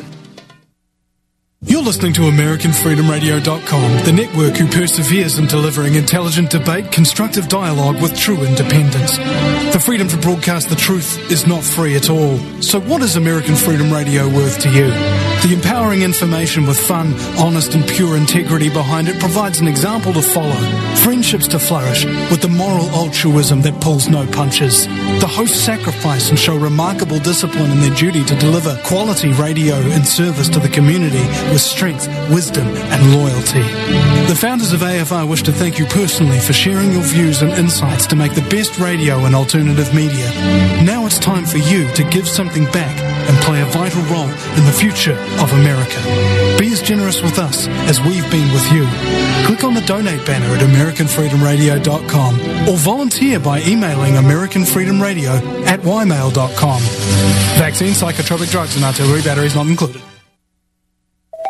You're listening to American Freedom Radio dot com, the network who perseveres in delivering intelligent debate, constructive dialogue with true independence. The freedom to broadcast the truth is not free at all. So what is American Freedom Radio worth to you? The empowering information with fun, honest and pure integrity behind it provides an example to follow. Friendships to flourish with the moral altruism that pulls no punches. The hosts sacrifice and show remarkable discipline in their duty to deliver quality radio in service to the community with strength, wisdom and loyalty. The founders of A F R wish to thank you personally for sharing your views and insights to make the best radio and alternative media. Now it's time for you to give something back and play a vital role in the future of America. Be as generous with us as we've been with you. Click on the donate banner at American Freedom Radio dot com or volunteer by emailing American Freedom Radio at y mail dot com. Vaccine, psychotropic drugs and artillery batteries not included.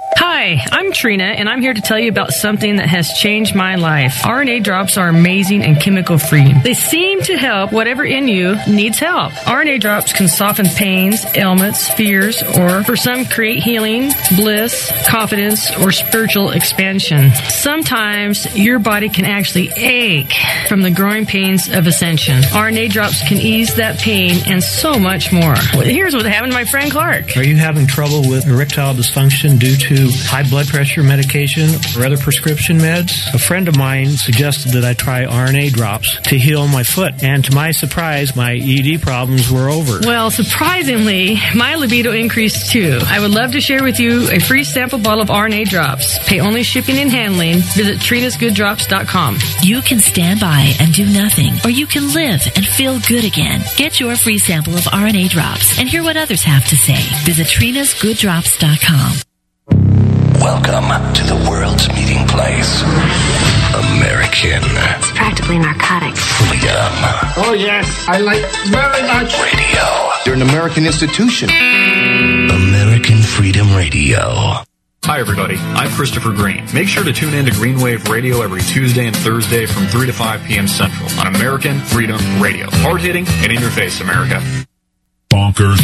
Hi, I'm Trina, and I'm here to tell you about something that has changed my life. R N A drops are amazing and chemical-free. They seem to help whatever in you needs help. R N A drops can soften pains, ailments, fears, or for some create healing, bliss, confidence, or spiritual expansion. Sometimes your body can actually ache from the growing pains of ascension. R N A drops can ease that pain and so much more. Well, here's what happened to my friend Clark. Are you having trouble with erectile dysfunction due to high blood pressure medication or other prescription meds? A friend of mine suggested that I try R N A drops to heal my foot, and to my surprise, my E D problems were over. Well, surprisingly, my libido increased too. I would love to share with you a free sample bottle of R N A drops. Pay only shipping and handling. Visit trinas good drops dot com. You can stand by and do nothing, or you can live and feel good again. Get your free sample of R N A drops and hear what others have to say. Visit trinas good drops dot com. Welcome to the world's meeting place. American. It's practically narcotic. Freedom. Oh, yes. I like very much. Radio. You're an American institution. American Freedom Radio. Hi, everybody. I'm Christopher Green. Make sure to tune in to Greenwave Radio every Tuesday and Thursday from three to five p.m. Central on American Freedom Radio. Hard-hitting and in your face, America. Bonkers.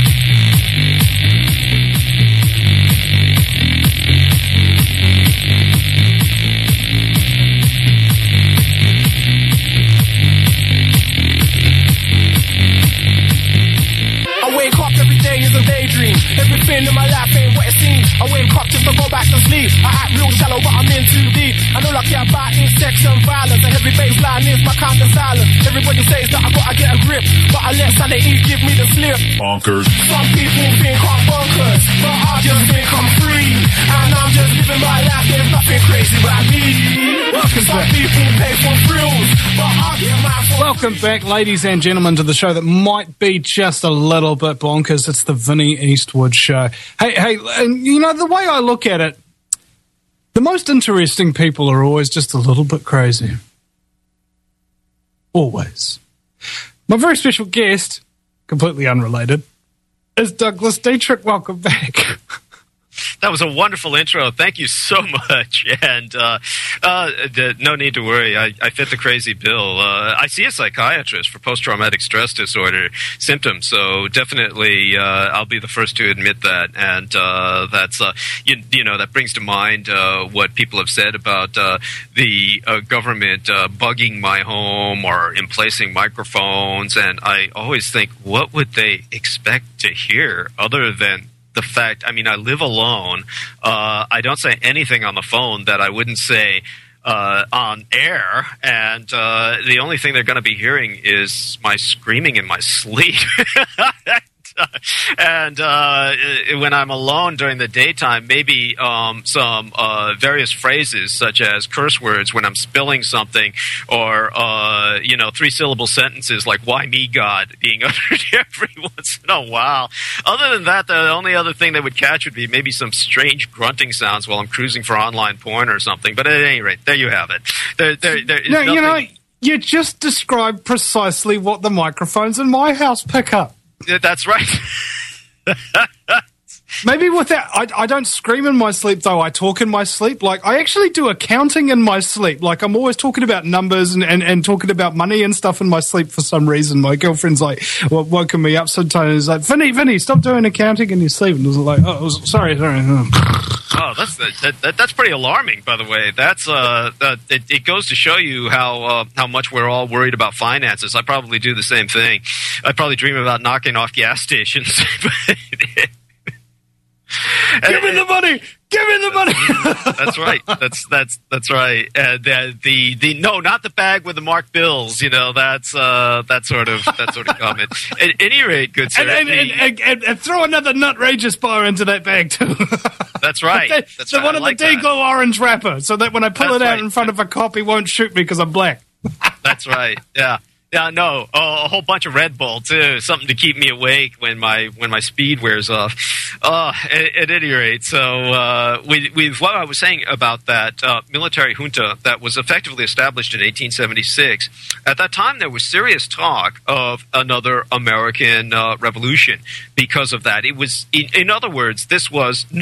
Everything in my life ain't what it seems. I wake up just to go back to sleep. I act real shallow, but I'm in too deep. I know I care about is sex and violence. A heavy baseline is my kind of silence. Everybody says that I gotta get a grip, but I let sanity give me the slip. Bonkers. Some people think I'm bonkers, but I just think I'm free. And I'm just living my life, there's nothing crazy about me. Welcome Some back. people pay for thrills, but I get mine for... Welcome back, ladies and gentlemen, to the show that might be just a little bit bonkers. It's the Vinnie Eastwood Show. Hey, hey, and you know, the way I look at it, the most interesting people are always just a little bit crazy. Always. My very special guest, completely unrelated, is Douglas Dietrich. Welcome back. That was a wonderful intro. Thank you so much. And uh, uh, the, no need to worry. I, I fit the crazy bill. Uh, I see a psychiatrist for post-traumatic stress disorder symptoms, so definitely uh, I'll be the first to admit that. And uh, that's uh, you, you know that brings to mind uh, what people have said about uh, the uh, government uh, bugging my home or emplacing microphones. And I always think, what would they expect to hear other than the fact, I mean, I live alone. Uh, I don't say anything on the phone that I wouldn't say uh, on air. And uh, the only thing they're going to be hearing is my screaming in my sleep. And uh, when I'm alone during the daytime, maybe um, some uh, various phrases such as curse words when I'm spilling something, or uh, you know, three-syllable sentences like "Why me, God?" being uttered every once in a while. Other than that, the only other thing they would catch would be maybe some strange grunting sounds while I'm cruising for online porn or something. But at any rate, there you have it. There, there, there is No, nothing- you know, you just described precisely what the microphones in my house pick up. That's right. Maybe without, I, I don't scream in my sleep, though. I talk in my sleep. Like, I actually do accounting in my sleep. Like, I'm always talking about numbers and, and, and talking about money and stuff in my sleep for some reason. My girlfriend's like, well, woken me up sometimes. Like, Vinny, Vinny, stop doing accounting in your sleep. And I was like, oh, sorry, sorry. Oh, that's that, that, that's pretty alarming, by the way. That's uh, uh it, it goes to show you how uh, how much we're all worried about finances. I probably do the same thing. I probably dream about knocking off gas stations. Give me the money! Give me the money! That's right. That's that's that's right. And uh, the the no, not the bag with the marked bills. You know, that's uh, that sort of that sort of comment. At any rate, good sir. And, and, the- and, and, and throw another Nutrageous bar into that bag, too. that's right. The, That's the right. one I of like the that. Deagle orange wrapper, so that when I pull That's it out right. in front of a cop, he won't shoot me because I'm black. That's right. Yeah. Yeah, no, oh, a whole bunch of Red Bull too, something to keep me awake when my when my speed wears off. Uh, at, at any rate, so uh, with, with what I was saying about that uh, military junta that was effectively established in eighteen seventy-six, at that time there was serious talk of another American uh, revolution because of that. It was, in, in other words, this was known.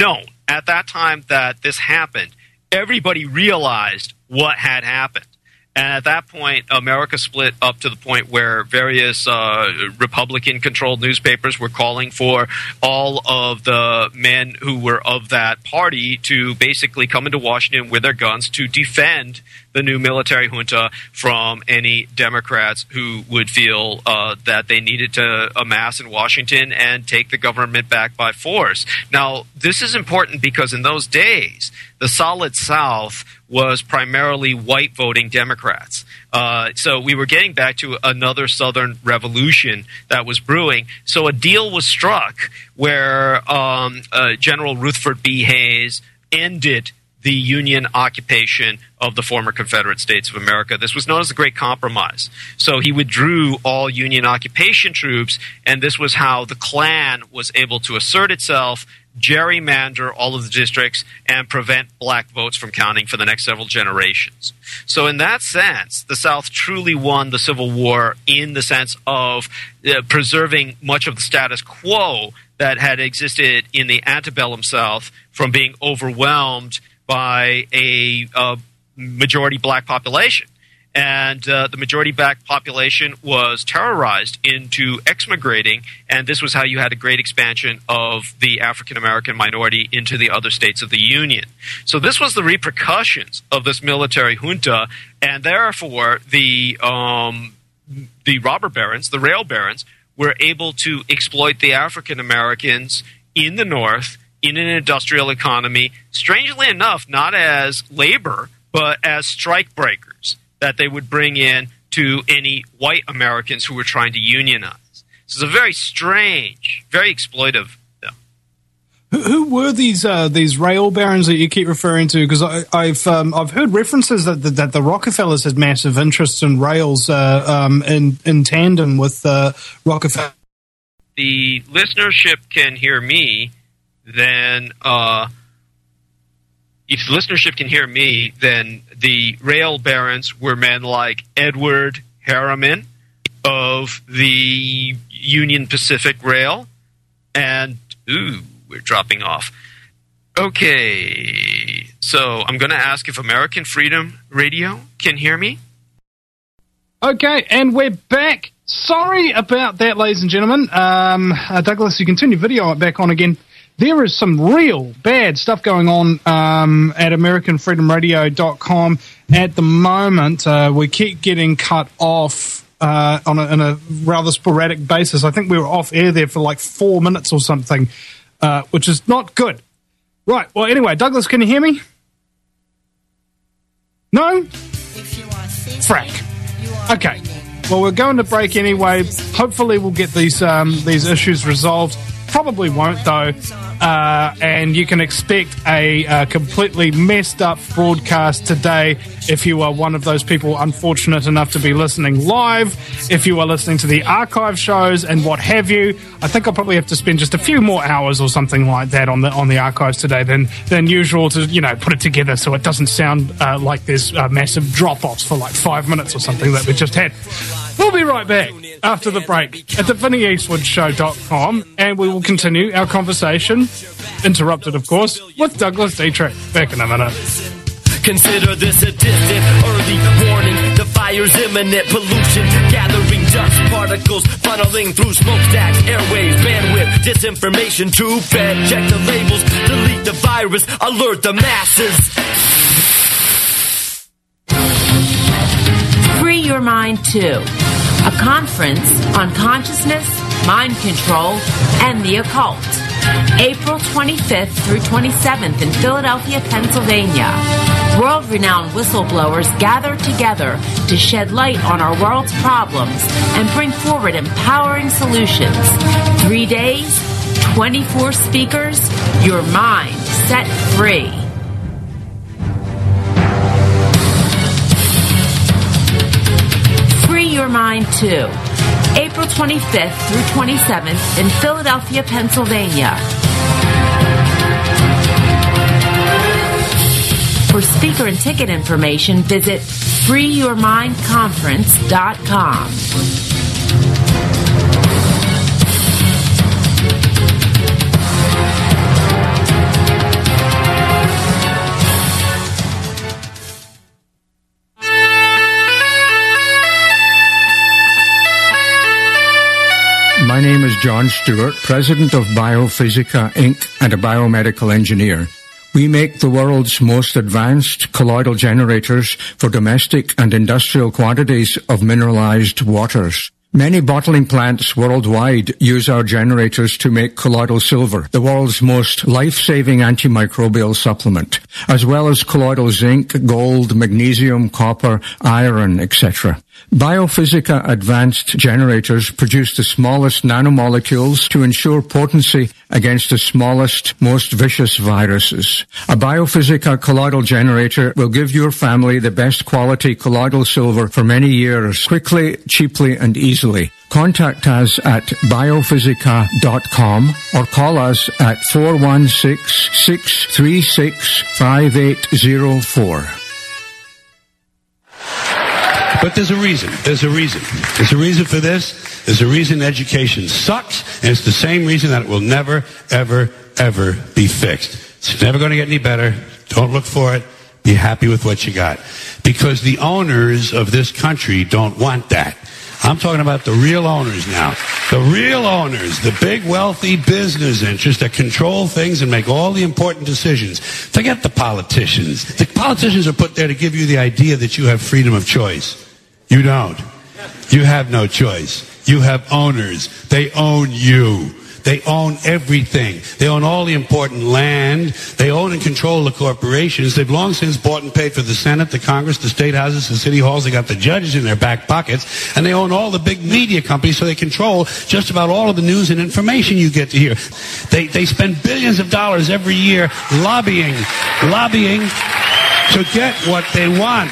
at that time that this happened, everybody realized what had happened. And at that point, America split up to the point where various uh, Republican-controlled newspapers were calling for all of the men who were of that party to basically come into Washington with their guns to defend the new military junta from any Democrats who would feel uh, that they needed to amass in Washington and take the government back by force. Now, this is important because in those days, the Solid South was primarily white voting Democrats. Uh, so we were getting back to another Southern revolution that was brewing. So a deal was struck where um, uh, General Rutherford B. Hayes ended the Union occupation of the former Confederate States of America. This was known as the Great Compromise. So he withdrew all Union occupation troops, and this was how the Klan was able to assert itself, gerrymander all of the districts, and prevent black votes from counting for the next several generations. So in that sense, the South truly won the Civil War in the sense of uh, preserving much of the status quo that had existed in the antebellum South from being overwhelmed by a uh, majority black population. And uh, the majority black population was terrorized into exmigrating, and this was how you had a great expansion of the African-American minority into the other states of the Union. So this was the repercussions of this military junta, and therefore the um, the robber barons, the rail barons, were able to exploit the African-Americans in the North in an industrial economy, strangely enough, not as labor, but as strike breakers that they would bring in to any white Americans who were trying to unionize. This is a very strange, very exploitive. Yeah. Who, who were these uh, these rail barons that you keep referring to? Because I've um, I've heard references that, that that the Rockefellers had massive interests in rails uh, um, in in tandem with uh, Rockefeller. The listenership can hear me. Then, uh, if the listenership can hear me, then the rail barons were men like Edward Harriman of the Union Pacific Rail, and ooh, we're dropping off. Okay, so I'm going to ask if American Freedom Radio can hear me. Okay, and we're back. Sorry about that, ladies and gentlemen. Um, uh, Douglas, you can turn your video back on again. There is some real bad stuff going on um, at American Freedom Radio dot com at the moment. Uh, we keep getting cut off uh, on, a, on a rather sporadic basis. I think we were off air there for like four minutes or something, uh, which is not good. Right, well, anyway, Douglas, can you hear me? No? Frack. Okay. Well, we're going to break anyway. Hopefully we'll get these um, these issues resolved. Probably won't, though. Uh, and you can expect a uh, completely messed up broadcast today if you are one of those people unfortunate enough to be listening live. If you are listening to the archive shows and what have you, I think I'll probably have to spend just a few more hours or something like that on the on the archives today than than usual to, you know, put it together so it doesn't sound uh, like there's uh, massive drop-offs for like five minutes or something that we just had. We'll be right back after the break at the Vinny Eastwood Show dot com, and we will continue our conversation, interrupted of course, with Douglas Dietrich. Back in a minute. Consider this a distant early warning. The fire's imminent, pollution gathering dust particles funneling through smokestacks, airwaves, bandwidth, disinformation, true bed. Check the labels, delete the virus, alert the masses. Free Your Mind two, a conference on consciousness, mind control, and the occult. April twenty-fifth through twenty-seventh in Philadelphia, Pennsylvania. World-renowned whistleblowers gather together to shed light on our world's problems and bring forward empowering solutions. Three days, twenty-four speakers, your mind set free. Free Your Mind two. April twenty-fifth through twenty-seventh in Philadelphia, Pennsylvania. For speaker and ticket information, visit free your mind conference dot com. John Stewart, president of Biophysica, Incorporated, and a biomedical engineer. We make the world's most advanced colloidal generators for domestic and industrial quantities of mineralized waters. Many bottling plants worldwide use our generators to make colloidal silver, the world's most life-saving antimicrobial supplement, as well as colloidal zinc, gold, magnesium, copper, iron, et cetera. Biophysica advanced generators produce the smallest nanomolecules to ensure potency against the smallest, most vicious viruses. A Biophysica colloidal generator will give your family the best quality colloidal silver for many years, quickly, cheaply, and easily. Contact us at biophysica dot com or call us at four one six, six three six, five eight zero four. But there's a reason. There's a reason. There's a reason for this. There's a reason education sucks, and it's the same reason that it will never, ever, ever be fixed. It's never going to get any better. Don't look for it. Be happy with what you got. Because the owners of this country don't want that. I'm talking about the real owners now. The real owners, the big wealthy business interests that control things and make all the important decisions. Forget the politicians. The politicians are put there to give you the idea that you have freedom of choice. You don't. You have no choice. You have owners. They own you. They own everything. They own all the important land. They own and control the corporations. They've long since bought and paid for the Senate, the Congress, the state houses, the city halls. They got the judges in their back pockets. And they own all the big media companies, so they control just about all of the news and information you get to hear. They, they spend billions of dollars every year lobbying, lobbying to get what they want.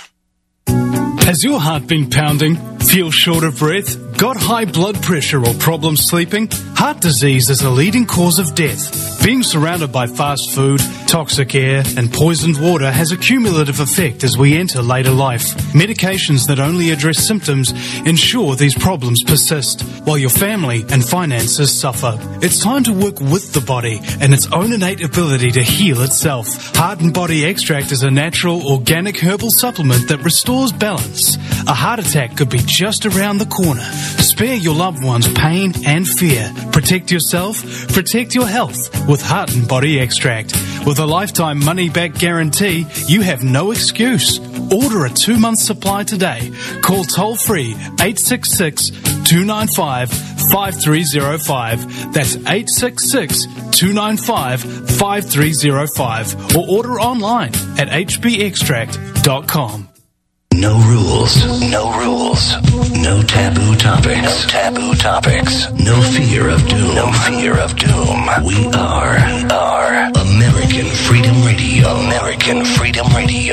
Has your heart been pounding? Feel short of breath? Got high blood pressure or problems sleeping? Heart disease is a leading cause of death. Being surrounded by fast food, toxic air, and poisoned water has a cumulative effect as we enter later life. Medications that only address symptoms ensure these problems persist, while your family and finances suffer. It's time to work with the body and its own innate ability to heal itself. Heart and Body Extract is a natural, organic herbal supplement that restores balance. A heart attack could be just around the corner. Spare your loved ones pain and fear. Protect yourself, protect your health with Heart and Body Extract. With a lifetime money-back guarantee, you have no excuse. Order a two-month supply today. Call toll-free eight six six, two nine five, five three zero five. That's eight six six, two nine five, five three zero five. Or order online at h b extract dot com. No rules, no rules, no taboo topics, no taboo topics, no fear of doom, no fear of doom. We are, we are American Freedom Radio, American Freedom Radio.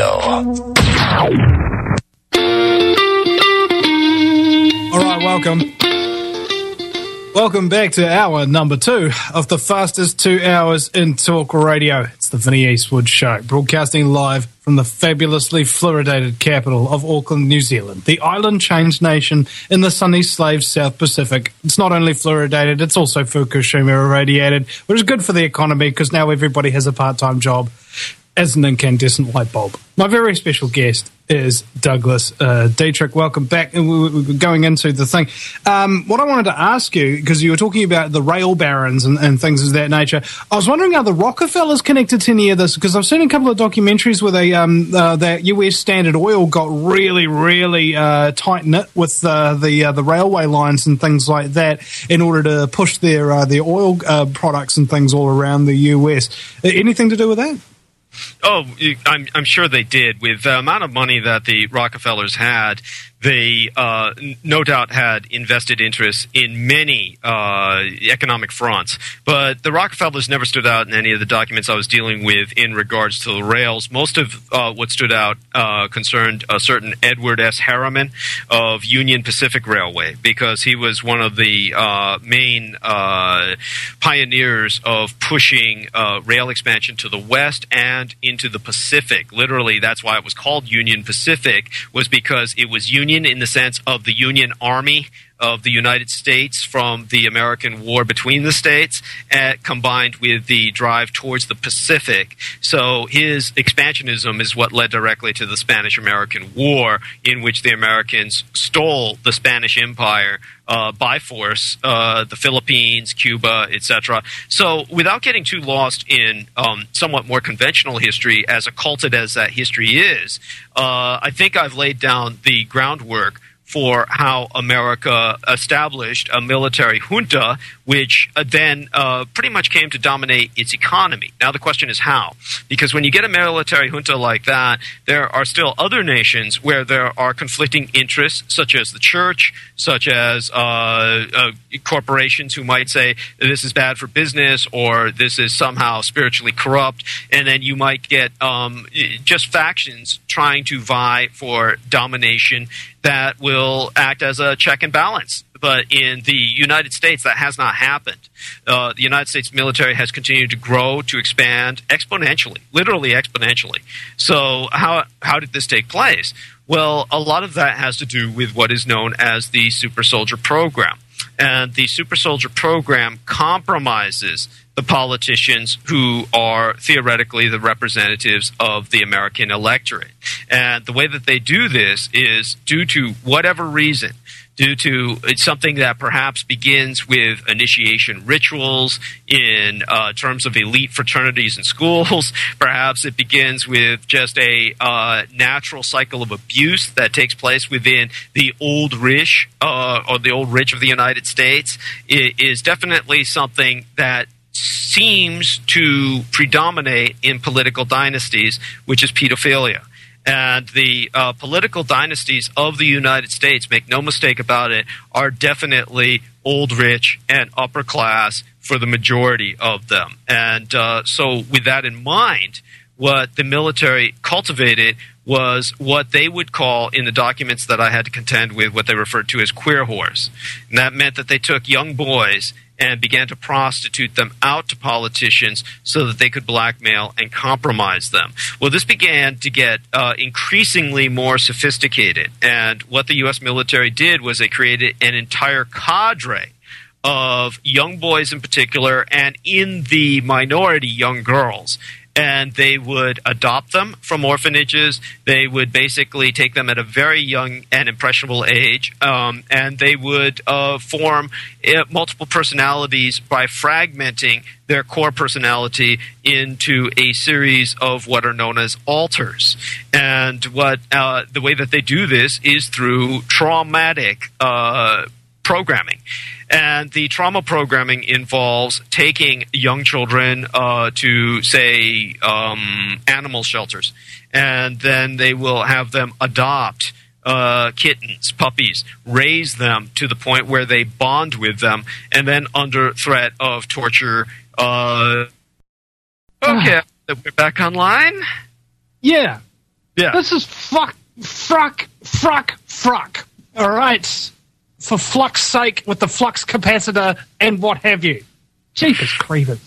All right, welcome. Welcome back to hour number two of the fastest two hours in talk radio. It's the Vinnie Eastwood Show, broadcasting live from the fabulously fluoridated capital of Auckland, New Zealand, the island change nation in the sunny slave South Pacific. It's not only fluoridated, it's also Fukushima irradiated, which is good for the economy because now everybody has a part-time job as an incandescent light bulb. My very special guest is Douglas uh, Dietrich. Welcome back. And we were going into the thing. Um, what I wanted to ask you, because you were talking about the rail barons and, and things of that nature, I was wondering, are the Rockefellers connected to any of this? Because I've seen a couple of documentaries where they, um, uh, that U S Standard Oil got really, really uh, tight-knit with uh, the uh, the railway lines and things like that in order to push their, uh, their oil uh, products and things all around the U S. Anything to do with that? Oh, I'm, I'm sure they did. With the amount of money that the Rockefellers had, they uh, no doubt had invested interests in many uh, economic fronts. But the Rockefellers never stood out in any of the documents I was dealing with in regards to the rails. Most of uh, what stood out uh, concerned a certain Edward S. Harriman of Union Pacific Railway, because he was one of the uh, main uh, pioneers of pushing uh, rail expansion to the west and into the Pacific. Literally, that's why it was called Union Pacific, was because it was Union in the sense of the Union Army of the United States from the American war between the states, uh, combined with the drive towards the Pacific. So his expansionism is what led directly to the Spanish-American War, in which the Americans stole the Spanish Empire Uh, by force, uh, the Philippines, Cuba, et cetera. So without getting too lost in um, somewhat more conventional history, as occulted as that history is, uh, I think I've laid down the groundwork for how America established a military junta, which uh, then uh, pretty much came to dominate its economy. Now the question is how? Because when you get a military junta like that, there are still other nations where there are conflicting interests, such as the church, such as uh, uh, corporations who might say this is bad for business or this is somehow spiritually corrupt, and then you might get um, just factions trying to vie for domination that will act as a check and balance. But in the United States, that has not happened. Uh, the United States military has continued to grow, to expand exponentially, literally exponentially. So how how did this take place? Well, a lot of that has to do with what is known as the Super Soldier Program. And the Super Soldier Program compromises the politicians who are theoretically the representatives of the American electorate. And the way that they do this is due to whatever reason, due to something that perhaps begins with initiation rituals in uh, terms of elite fraternities and schools. Perhaps it begins with just a uh, natural cycle of abuse that takes place within the old rich uh, or the old rich of the United States. It is definitely something that seems to predominate in political dynasties, which is pedophilia. And the uh, political dynasties of the United States, make no mistake about it, are definitely old rich and upper class for the majority of them. And uh, so with that in mind, what the military cultivated was what they would call, in the documents that I had to contend with, what they referred to as queer whores. And that meant that they took young boys and began to prostitute them out to politicians so that they could blackmail and compromise them. Well, this began to get uh, increasingly more sophisticated. And what the U S military did was they created an entire cadre of young boys in particular, and in the minority, young girls. And they would adopt them from orphanages. They would basically take them at a very young and impressionable age, um, and they would uh, form uh, multiple personalities by fragmenting their core personality into a series of what are known as alters. And what uh, the way that they do this is through traumatic uh, programming. And the trauma programming involves taking young children uh, to, say, um, animal shelters, and then they will have them adopt uh, kittens, puppies, raise them to the point where they bond with them, and then under threat of torture. Uh, okay, we're back online? Yeah. Yeah. This is fuck, fruck, fruck, fruck. All right. For flux sake, with the flux capacitor and what have you. Jeepers creepers.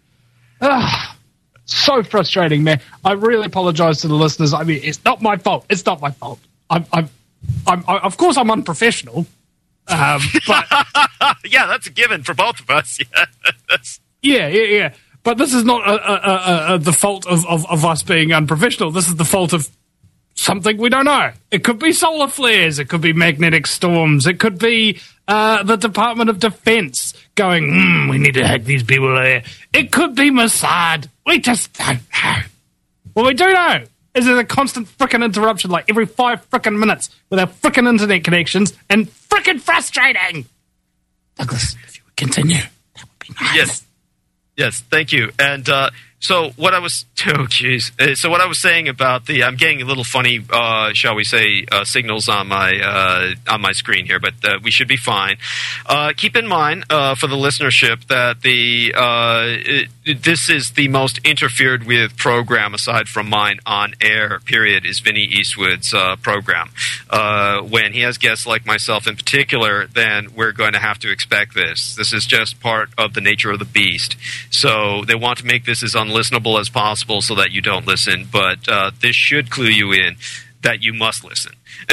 Ugh, so frustrating, man. I really apologize to the listeners. I mean, it's not my fault. It's not my fault. I'm, I'm, I'm, I, of course I'm unprofessional. Um, but yeah, that's a given for both of us. Yes. Yeah, yeah, yeah. But this is not uh, uh, uh, uh, the fault of, of, of us being unprofessional. This is the fault of something we don't know. It could be solar flares. It could be magnetic storms. It could be uh, the Department of Defense going, hmm, we need to hack these people there. It could be Mossad. We just don't know. What we do know is there's a constant frickin' interruption like every five frickin' minutes with our frickin' internet connections, and frickin' frustrating. Douglas, if you would continue, that would be nice. Yes. Yes, thank you. And uh, so what I was, oh jeez. Uh, so what I was saying about the, I'm getting a little funny, uh, shall we say, uh, signals on my uh, on my screen here, but uh, we should be fine. Uh, keep in mind uh, for the listenership that the uh, it, this is the most interfered with program aside from mine on air. Period. Is Vinny Eastwood's uh, program. Uh, when he has guests like myself in particular, then we're going to have to expect this. This is just part of the nature of the beast. So they want to make this as unlistenable as possible so that you don't listen. But uh, this should clue you in that you must listen.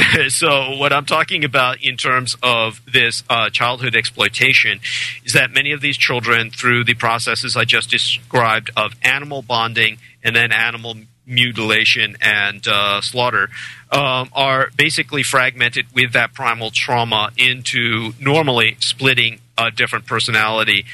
So what I'm talking about in terms of this uh, childhood exploitation is that many of these children, through the processes I just described of animal bonding and then animal mutilation and uh, slaughter, um, are basically fragmented with that primal trauma into normally splitting a different personality.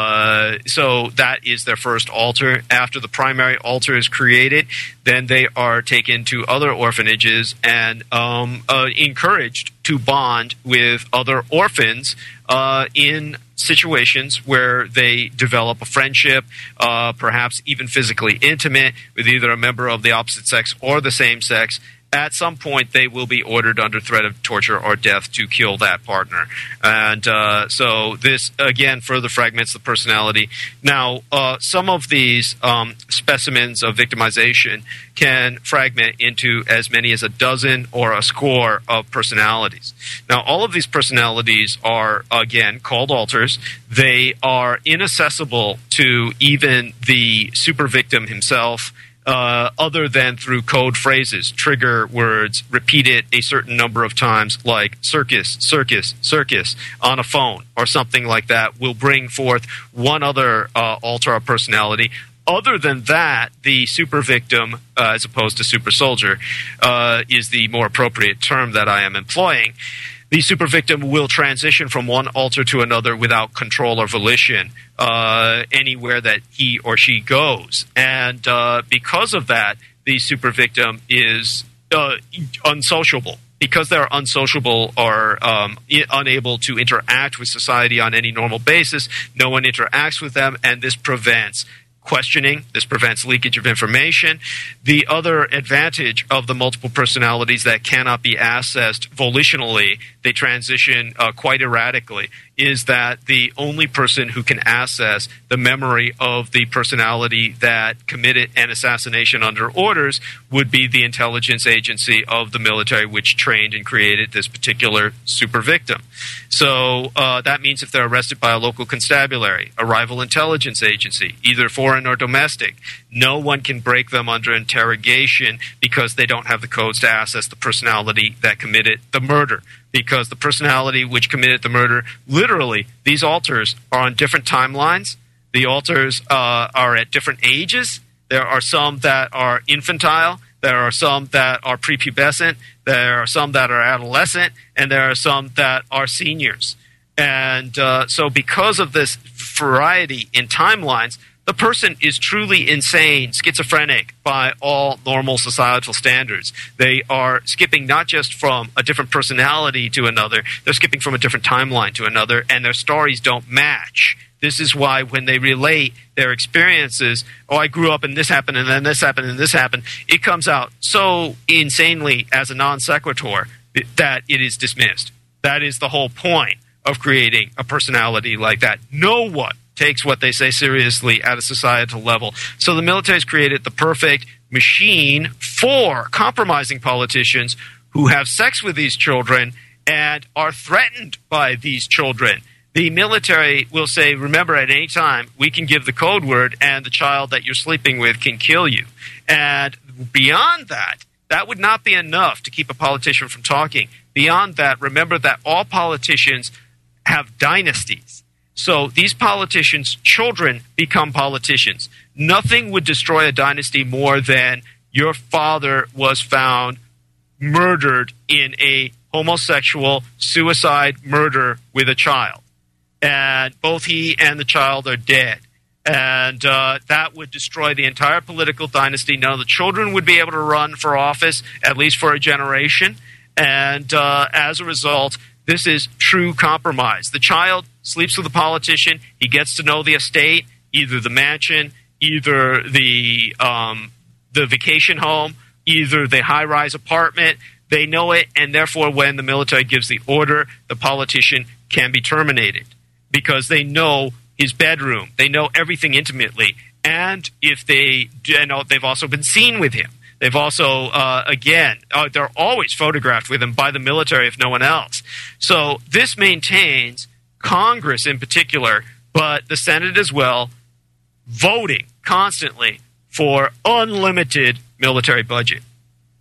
Uh, so that is their first altar. After the primary altar is created, then they are taken to other orphanages and um, uh, encouraged to bond with other orphans uh, in situations where they develop a friendship, uh, perhaps even physically intimate, with either a member of the opposite sex or the same sex. At some point, they will be ordered under threat of torture or death to kill that partner. And uh, so this, again, further fragments the personality. Now, uh, some of these um, specimens of victimization can fragment into as many as a dozen or a score of personalities. Now, all of these personalities are, again, called alters. They are inaccessible to even the super victim himself, Uh, other than through code phrases, trigger words, repeated a certain number of times, like circus, circus, circus, on a phone or something like that, will bring forth one other uh, alter of personality. Other than that, the super victim, uh, as opposed to super soldier, uh, is the more appropriate term that I am employing. The super victim will transition from one alter to another without control or volition uh, anywhere that he or she goes. And uh, because of that, the super victim is uh, unsociable. Because they're unsociable or um, I- unable to interact with society on any normal basis, no one interacts with them, and this prevents questioning. This prevents leakage of information. The other advantage of the multiple personalities that cannot be accessed volitionally, they transition uh, quite erratically, is that the only person who can access the memory of the personality that committed an assassination under orders would be the intelligence agency of the military, which trained and created this particular super victim. So uh, that means if they're arrested by a local constabulary, a rival intelligence agency, either foreign or domestic, no one can break them under interrogation because they don't have the codes to access the personality that committed the murder. Because the personality which committed the murder, literally, these alters are on different timelines. The alters uh, are at different ages. There are some that are infantile. There are some that are prepubescent. There are some that are adolescent. And there are some that are seniors. And uh, so because of this variety in timelines, the person is truly insane, schizophrenic by all normal societal standards. They are skipping not just from a different personality to another, they're skipping from a different timeline to another, and their stories don't match. This is why when they relate their experiences, oh, I grew up and this happened and then this happened and this happened, it comes out so insanely as a non sequitur that it is dismissed. That is the whole point of creating a personality like that. No one takes what they say seriously at a societal level. So the military has created the perfect machine for compromising politicians who have sex with these children and are threatened by these children. The military will say, remember, at any time, we can give the code word and the child that you're sleeping with can kill you. And beyond that, that would not be enough to keep a politician from talking. Beyond that, remember that all politicians have dynasties. So these politicians' children become politicians. Nothing would destroy a dynasty more than your father was found murdered in a homosexual suicide murder with a child. And both he and the child are dead. And uh, that would destroy the entire political dynasty. None of the children would be able to run for office, at least for a generation. And uh, as a result, this is true compromise. The child sleeps with the politician. He gets to know the estate, either the mansion, either the um, the vacation home, either the high-rise apartment. They know it, and therefore when the military gives the order, the politician can be terminated because they know his bedroom. They know everything intimately. And if they, you know, they've also been seen with him. They've also, uh, again, uh, they're always photographed with him by the military, if no one else. So this maintains Congress in particular, but the Senate as well, voting constantly for unlimited military budget.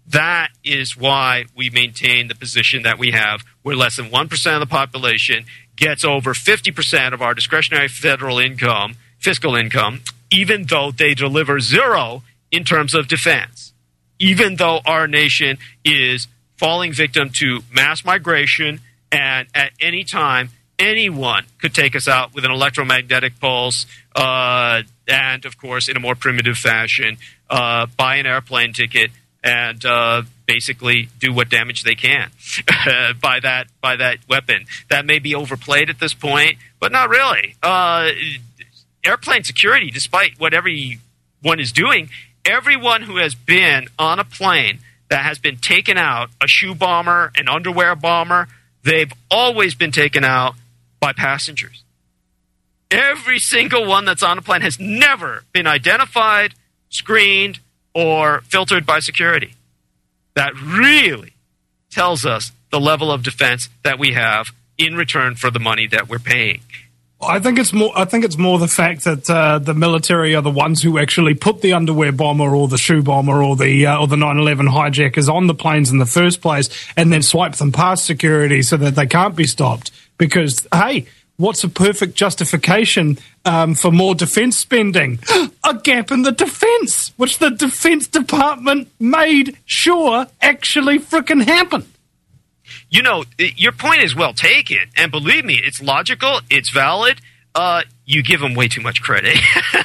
That is why we maintain the position that we have, where less than one percent of the population gets over fifty percent of our discretionary federal income, fiscal income, even though they deliver zero in terms of defense. Even though our nation is falling victim to mass migration, and at any time, anyone could take us out with an electromagnetic pulse, uh, and, of course, in a more primitive fashion, uh, buy an airplane ticket and uh, basically do what damage they can by that by that weapon. That may be overplayed at this point, but not really. Uh, airplane security, despite what everyone is doing, everyone who has been on a plane that has been taken out, a shoe bomber, an underwear bomber, they've always been taken out by passengers. Every single one that's on a plane has never been identified, screened, or filtered by security. That really tells us the level of defense that we have in return for the money that we're paying. I think it's more. I think it's more the fact that uh, the military are the ones who actually put the underwear bomber or the shoe bomber or the uh, or the nine eleven hijackers on the planes in the first place, and then swipe them past security so that they can't be stopped. Because hey, what's a perfect justification um, for more defence spending? A gap in the defence, which the Defence Department made sure actually frickin' happened. You know, your point is well taken, and believe me, it's logical, it's valid. Uh, you give them way too much credit.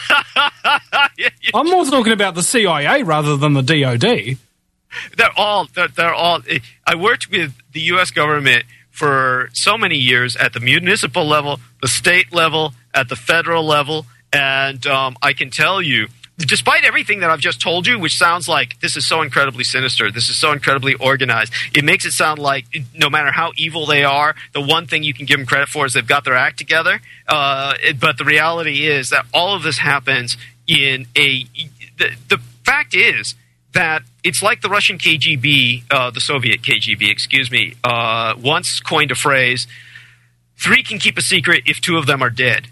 I'm more talking about the C I A rather than the D O D. They're all, they're, they're all. I worked with the U S government for so many years at the municipal level, the state level, at the federal level, and um, I can tell you, despite everything that I've just told you, which sounds like this is so incredibly sinister, this is so incredibly organized, it makes it sound like no matter how evil they are, the one thing you can give them credit for is they've got their act together. Uh, it, but the reality is that all of this happens in a the, – the fact is that it's like the Russian K G B, uh, the Soviet K G B, excuse me, uh, once coined a phrase, three can keep a secret if two of them are dead.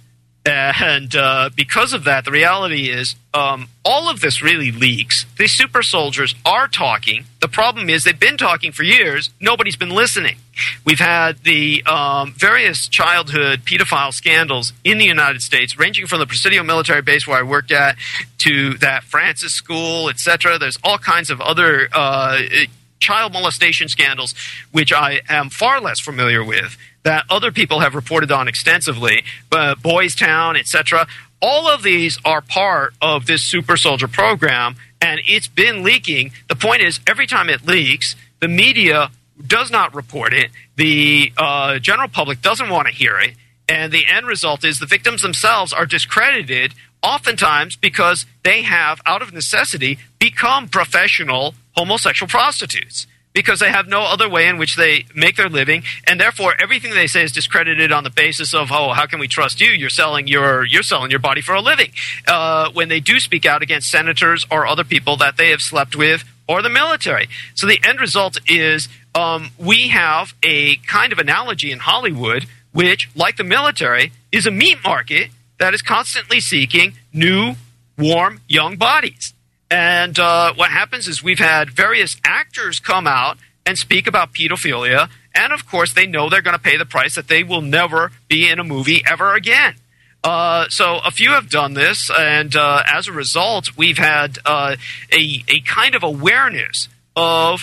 And uh, because of that, the reality is um, all of this really leaks. These super soldiers are talking. The problem is they've been talking for years. Nobody's been listening. We've had the um, various childhood pedophile scandals in the United States, ranging from the Presidio military base where I worked at to that Francis school, et cetera. There's all kinds of other uh, child molestation scandals, which I am far less familiar with, that other people have reported on extensively, uh, Boys Town, et cetera. All of these are part of this super soldier program, and it's been leaking. The point is, every time it leaks, the media does not report it. The uh, general public doesn't want to hear it, and the end result is the victims themselves are discredited, oftentimes because they have, out of necessity, become professional homosexual prostitutes, because they have no other way in which they make their living, and therefore everything they say is discredited on the basis of, oh, how can we trust you? You're selling your you're selling your body for a living. Uh, when they do speak out against senators or other people that they have slept with or the military. So the end result is um, we have a kind of analogy in Hollywood, which, like the military, is a meat market that is constantly seeking new, warm, young bodies. And uh, what happens is we've had various actors come out and speak about pedophilia, and of course they know they're going to pay the price, that they will never be in a movie ever again. Uh, so a few have done this, and uh, as a result, we've had uh, a, a kind of awareness of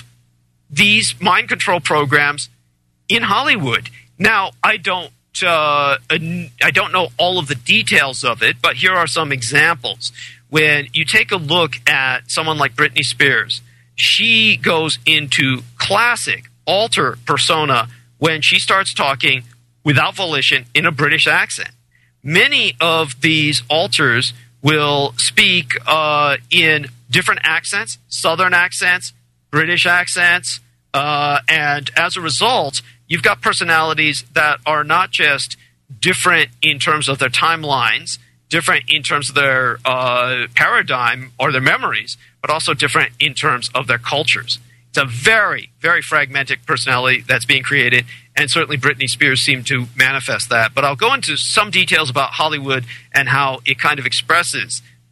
these mind control programs in Hollywood. Now, I don't uh, I don't know all of the details of it, but here are some examples. When you take a look at someone like Britney Spears, she goes into classic alter persona when she starts talking without volition in a British accent. Many of these alters will speak uh, in different accents, Southern accents, British accents, uh, and as a result, you've got personalities that are not just different in terms of their timelines, different in terms of their uh, paradigm or their memories, but also different in terms of their cultures. It's a very, very fragmented personality that's being created, and certainly Britney Spears seemed to manifest that. But I'll go into some details about Hollywood and how it kind of expresses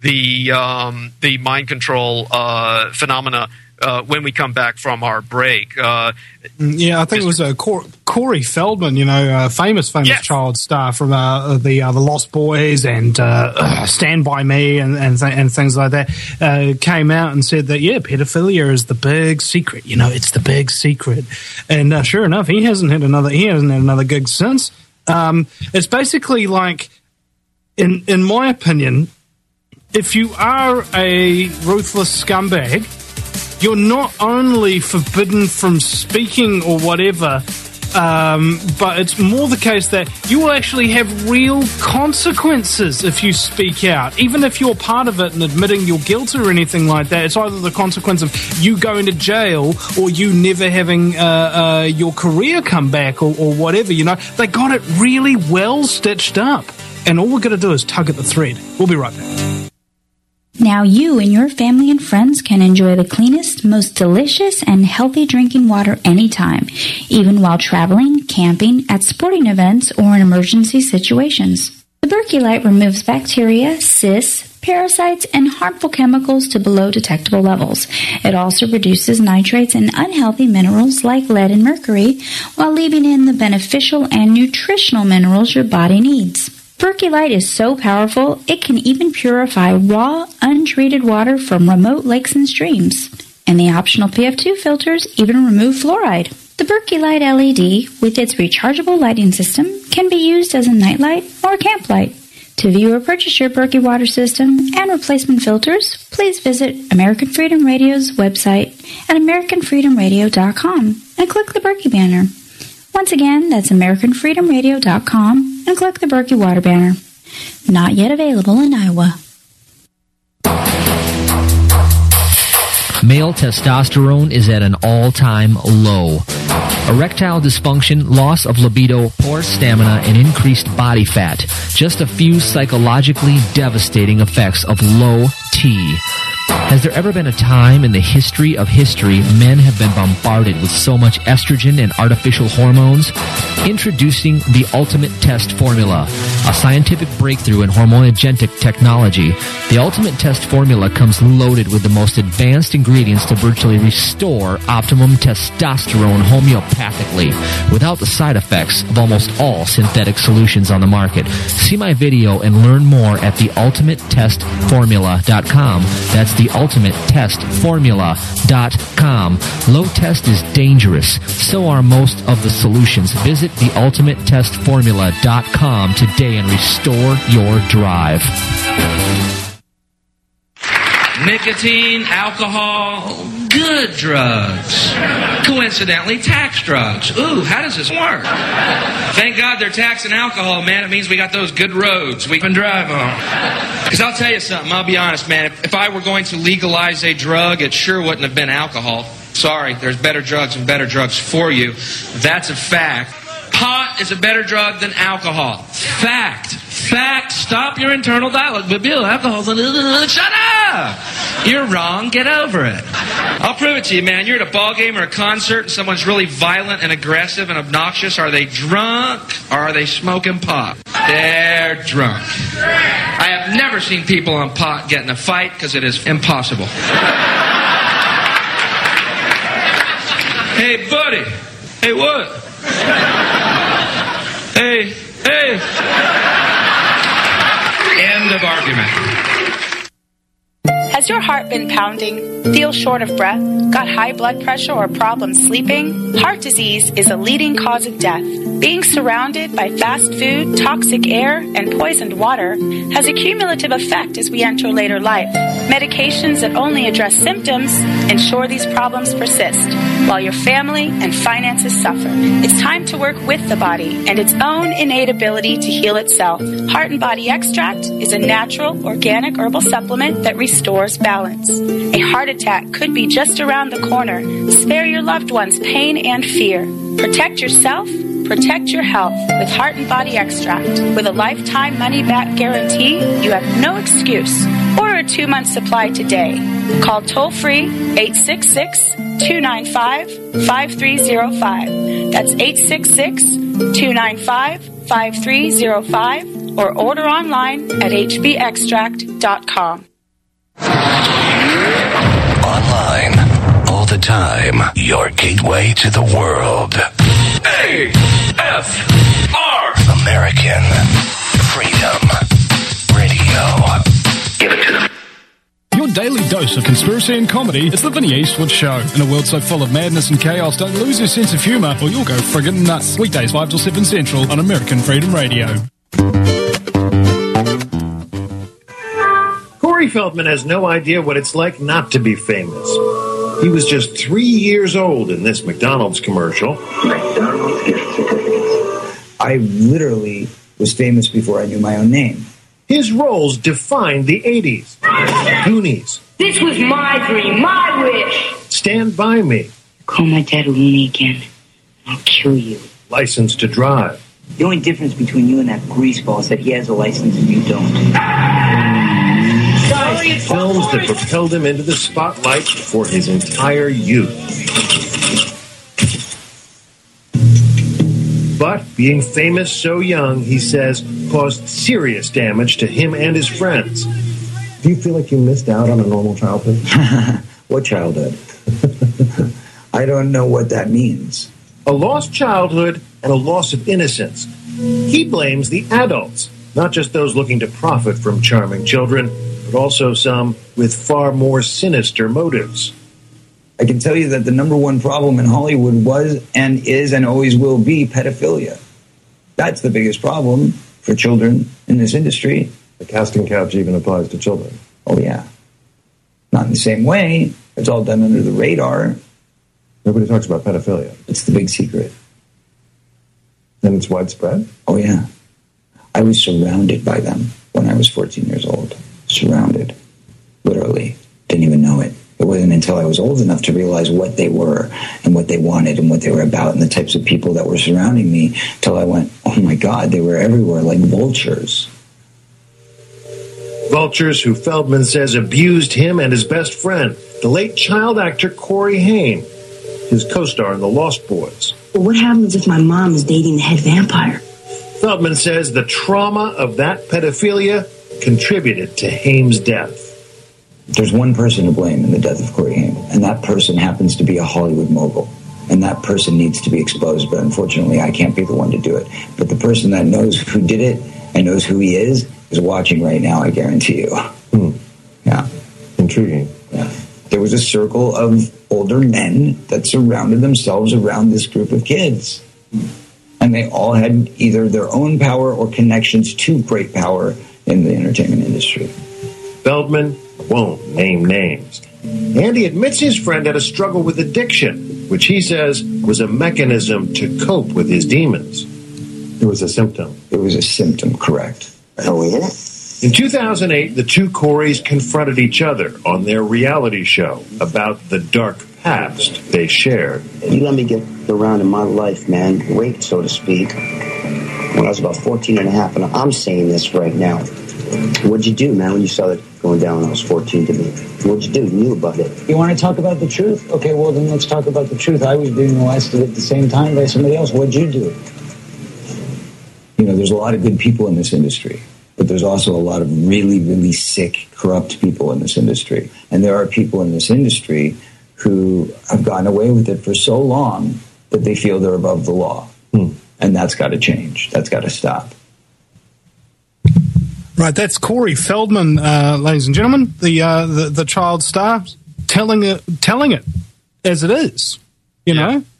the um, the mind control uh, phenomena uh, when we come back from our break. Uh, yeah, I think it was uh, Cor- Corey Feldman, you know, uh, famous, famous yes. child star from uh, the uh, the Lost Boys and uh, uh, Stand By Me and and, th- and things like that, uh, came out and said that, yeah, pedophilia is the big secret. You know, it's the big secret. And uh, sure enough, he hasn't had another he hasn't had another gig since. Um, it's basically like, in in my opinion, if you are a ruthless scumbag, you're not only forbidden from speaking or whatever, um, but it's more the case that you will actually have real consequences if you speak out. Even if you're part of it and admitting your guilt or anything like that, it's either the consequence of you going to jail or you never having uh, uh, your career come back or, or whatever. You know, they got it really well stitched up. And all we're going to do is tug at the thread. We'll be right back. Now you and your family and friends can enjoy the cleanest, most delicious, and healthy drinking water anytime, even while traveling, camping, at sporting events, or in emergency situations. The Berkey Light removes bacteria, cysts, parasites, and harmful chemicals to below detectable levels. It also reduces nitrates and unhealthy minerals like lead and mercury, while leaving in the beneficial and nutritional minerals your body needs. Berkey Light is so powerful, it can even purify raw, untreated water from remote lakes and streams. And the optional P F two filters even remove fluoride. The Berkey Light L E D, with its rechargeable lighting system, can be used as a nightlight or camp light. To view or purchase your Berkey water system and replacement filters, please visit American Freedom Radio's website at american freedom radio dot com and click the Berkey banner. Once again, that's american freedom radio dot com and click the Berkey Water banner. Not yet available in Iowa. Male testosterone is at an all-time low. Erectile dysfunction, loss of libido, poor stamina, and increased body fat. Just a few psychologically devastating effects of low T. Has there ever been a time in the history of history men have been bombarded with so much estrogen and artificial hormones? Introducing the Ultimate Test Formula, a scientific breakthrough in hormonogenetic technology. The Ultimate Test Formula comes loaded with the most advanced ingredients to virtually restore optimum testosterone homeopathically without the side effects of almost all synthetic solutions on the market. See my video and learn more at the ultimate test formula dot com. That's the ultimate test formula dot com. Low test is dangerous. So are most of the solutions. Visit the ultimate test formula dot com today and restore your drive. Nicotine, alcohol, good drugs. Coincidentally, tax drugs. Ooh, how does this work? Thank God they're taxing alcohol, man. It means we got those good roads we can drive on. Because I'll tell you something, I'll be honest, man. If, if I were going to legalize a drug, it sure wouldn't have been alcohol. Sorry, there's better drugs and better drugs for you. That's a fact. Pot is a better drug than alcohol. Fact. Fact. Stop your internal dialogue. But Bill, alcohol's a... Shut up! You're wrong. Get over it. I'll prove it to you, man. You're at a ball game or a concert and someone's really violent and aggressive and obnoxious. Are they drunk or are they smoking pot? They're drunk. I have never seen people on pot get in a fight because it is impossible. Hey, buddy. Hey, what? Hey, hey. End of argument. Has your heart been pounding? Feel short of breath? Got high blood pressure or problems sleeping? Heart disease is a leading cause of death. Being surrounded by fast food, toxic air, and poisoned water has a cumulative effect as we enter later life. Medications that only address symptoms ensure these problems persist, while your family and finances suffer. It's time to work with the body and its own innate ability to heal itself. Heart and Body Extract is a natural, organic herbal supplement that restores balance. A heart attack could be just around the corner. Spare your loved ones pain and fear. Protect yourself. Protect your health with Heart and Body Extract. With a lifetime money-back guarantee, you have no excuse. Order a two-month supply today. Call toll-free eight six six, two nine five, five three zero five. That's eight six six, two nine five, five three zero five or order online at h b extract dot com. Online, all the time, your gateway to the world. A F R American Freedom Radio. Give it to them. Your daily dose of conspiracy and comedy. It's the Vinny Eastwood Show. In a world so full of madness and chaos, don't lose your sense of humour or you'll go friggin' nuts. Weekdays five till seven Central on American Freedom Radio. Corey Feldman has no idea what it's like not to be famous. He was just three years old in this McDonald's commercial. McDonald's gift certificates. I literally was famous before I knew my own name. His roles defined the eighties. Goonies. This was my dream, my wish. Stand By Me. Call my dad a loony again. I'll kill you. License to Drive. The only difference between you and that greaseball is that he has a license and you don't. Films that propelled him into the spotlight for his entire youth. But being famous so young, he says, caused serious damage to him and his friends. Do you feel like you missed out on a normal childhood? What childhood? I don't know what that means. A lost childhood and a loss of innocence. He blames the adults, not just those looking to profit from charming children, but also some with far more sinister motives. I can tell you that the number one problem in Hollywood was and is and always will be pedophilia. That's the biggest problem for children in this industry. The casting couch even applies to children. Oh, yeah. Not in the same way. It's all done under the radar. Nobody talks about pedophilia. It's the big secret. And it's widespread? Oh, yeah. I was surrounded by them when I was fourteen years old. Surrounded. Literally. Didn't even know it. It wasn't until I was old enough to realize what they were and what they wanted and what they were about and the types of people that were surrounding me till I went, oh my God, they were everywhere like vultures. Vultures who Feldman says abused him and his best friend, the late child actor Corey Haim, his co-star in The Lost Boys. Well, what happens if my mom is dating the head vampire? Feldman says the trauma of that pedophilia contributed to Haim's death. There's one person to blame in the death of Corey Haim, and that person happens to be a Hollywood mogul. And that person needs to be exposed, but unfortunately I can't be the one to do it. But the person that knows who did it and knows who he is is watching right now, I guarantee you. Hmm. Yeah. Intriguing. Yeah. There was a circle of older men that surrounded themselves around this group of kids. And they all had either their own power or connections to great power in the entertainment industry. Feldman won't name names. And he admits his friend had a struggle with addiction, which he says was a mechanism to cope with his demons. It was a symptom. It was a symptom, correct. Oh, yeah? In two thousand eight, the two Coreys confronted each other on their reality show about the dark past they shared. You let me get around in my life, man, raped, so to speak, when I was about fourteen and a half, and I'm saying this right now. What'd you do, man, when you saw that going down when I was fourteen to me? What'd you do? You knew about it. You want to talk about the truth? Okay, well, then let's talk about the truth. I was being molested at the same time by somebody else. What'd you do? You know, there's a lot of good people in this industry, but there's also a lot of really, really sick, corrupt people in this industry. And there are people in this industry who have gotten away with it for so long that they feel they're above the law. Hmm. And that's got to change. That's got to stop. Right, that's Corey Feldman, uh, ladies and gentlemen, the, uh, the the child star, telling it, telling it as it is, you yeah. know?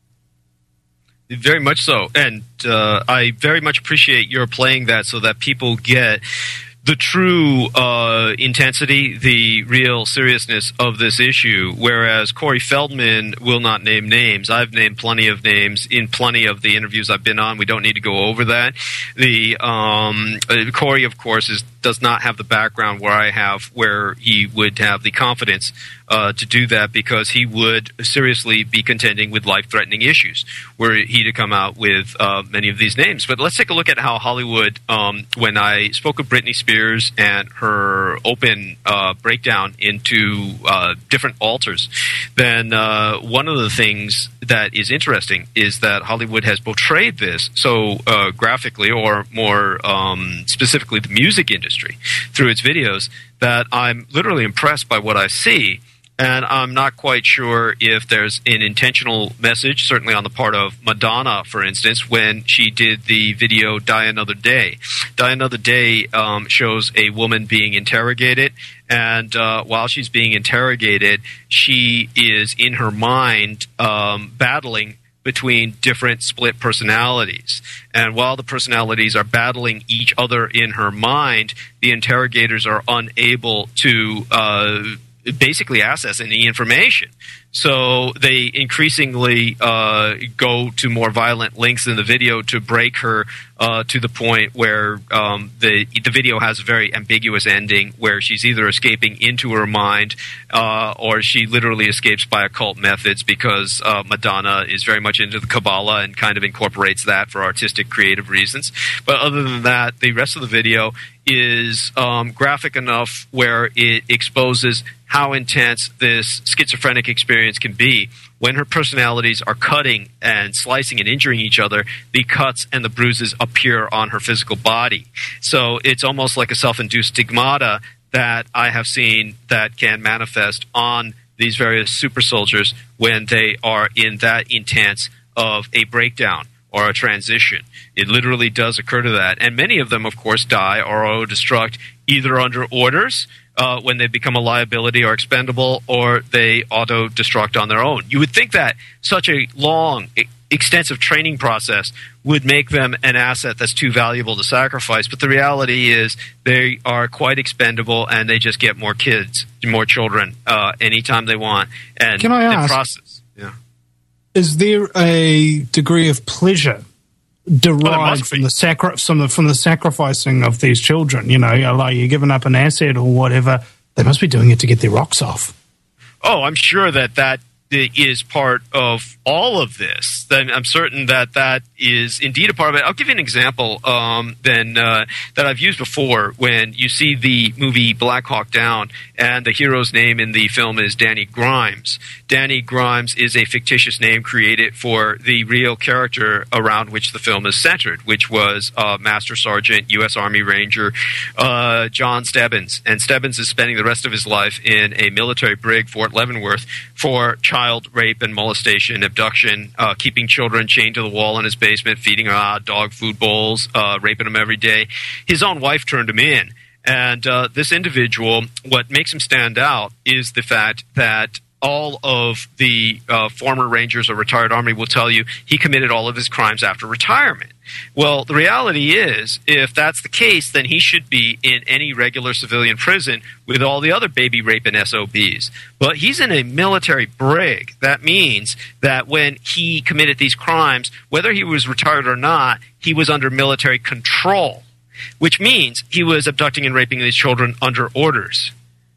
Very much so. And uh, I very much appreciate your playing that so that people get the true uh, intensity, the real seriousness of this issue, whereas Corey Feldman will not name names. I've named plenty of names in plenty of the interviews I've been on. We don't need to go over that. The um, uh, Corey, of course, is does not have the background where I have, where he would have the confidence uh, to do that, because he would seriously be contending with life-threatening issues were he to come out with uh, many of these names. But let's take a look at how Hollywood, um, when I spoke of Britney Spears and her open uh, breakdown into uh, different altars, then uh, one of the things that is interesting is that Hollywood has portrayed this so uh, graphically, or more um, specifically the music industry, through its videos, that I'm literally impressed by what I see. And I'm not quite sure if there's an intentional message, certainly on the part of Madonna, for instance, when she did the video Die Another Day. Die Another Day um, shows a woman being interrogated, and uh, while she's being interrogated, she is in her mind um, battling between different split personalities. And while the personalities are battling each other in her mind, the interrogators are unable to uh, basically access any information. So they increasingly uh, go to more violent lengths in the video to break her uh, to the point where um, the the video has a very ambiguous ending where she's either escaping into her mind uh, or she literally escapes by occult methods because uh, Madonna is very much into the Kabbalah and kind of incorporates that for artistic, creative reasons. But other than that, the rest of the video is um, graphic enough where it exposes how intense this schizophrenic experience can be. When her personalities are cutting and slicing and injuring each other, the cuts and the bruises appear on her physical body. So it's almost like a self-induced stigmata that I have seen that can manifest on these various super soldiers when they are in that intense of a breakdown or a transition. It literally does occur to that. And many of them, of course, die or auto-destruct either under orders uh, when they become a liability or expendable, or they auto-destruct on their own. You would think that such a long, extensive training process would make them an asset that's too valuable to sacrifice. But the reality is they are quite expendable, and they just get more kids, more children, uh, anytime they want. And Can I the ask, process, yeah. is there a degree of pleasure derived from the sacri- from the from the sacrificing of these children? You know, like you're giving up an asset or whatever. They must be doing it to get their rocks off. Oh, I'm sure that that is part of all of this. Then I'm certain that that is indeed a part of it. I'll give you an example um, then uh, that I've used before. When you see the movie Black Hawk Down, and the hero's name in the film is Danny Grimes. Danny Grimes is a fictitious name created for the real character around which the film is centered, which was uh, Master Sergeant, U S Army Ranger uh, John Stebbins. And Stebbins is spending the rest of his life in a military brig, Fort Leavenworth, for child rape and molestation, abduction, uh, keeping children chained to the wall in his basement, feeding them uh, dog food bowls, uh, raping them every day. His own wife turned him in. And uh, this individual, what makes him stand out is the fact that all of the uh, former Rangers or retired Army will tell you he committed all of his crimes after retirement. Well, the reality is, if that's the case, then he should be in any regular civilian prison with all the other baby raping S O Bs. But he's in a military brig. That means that when he committed these crimes, whether he was retired or not, he was under military control, which means he was abducting and raping these children under orders.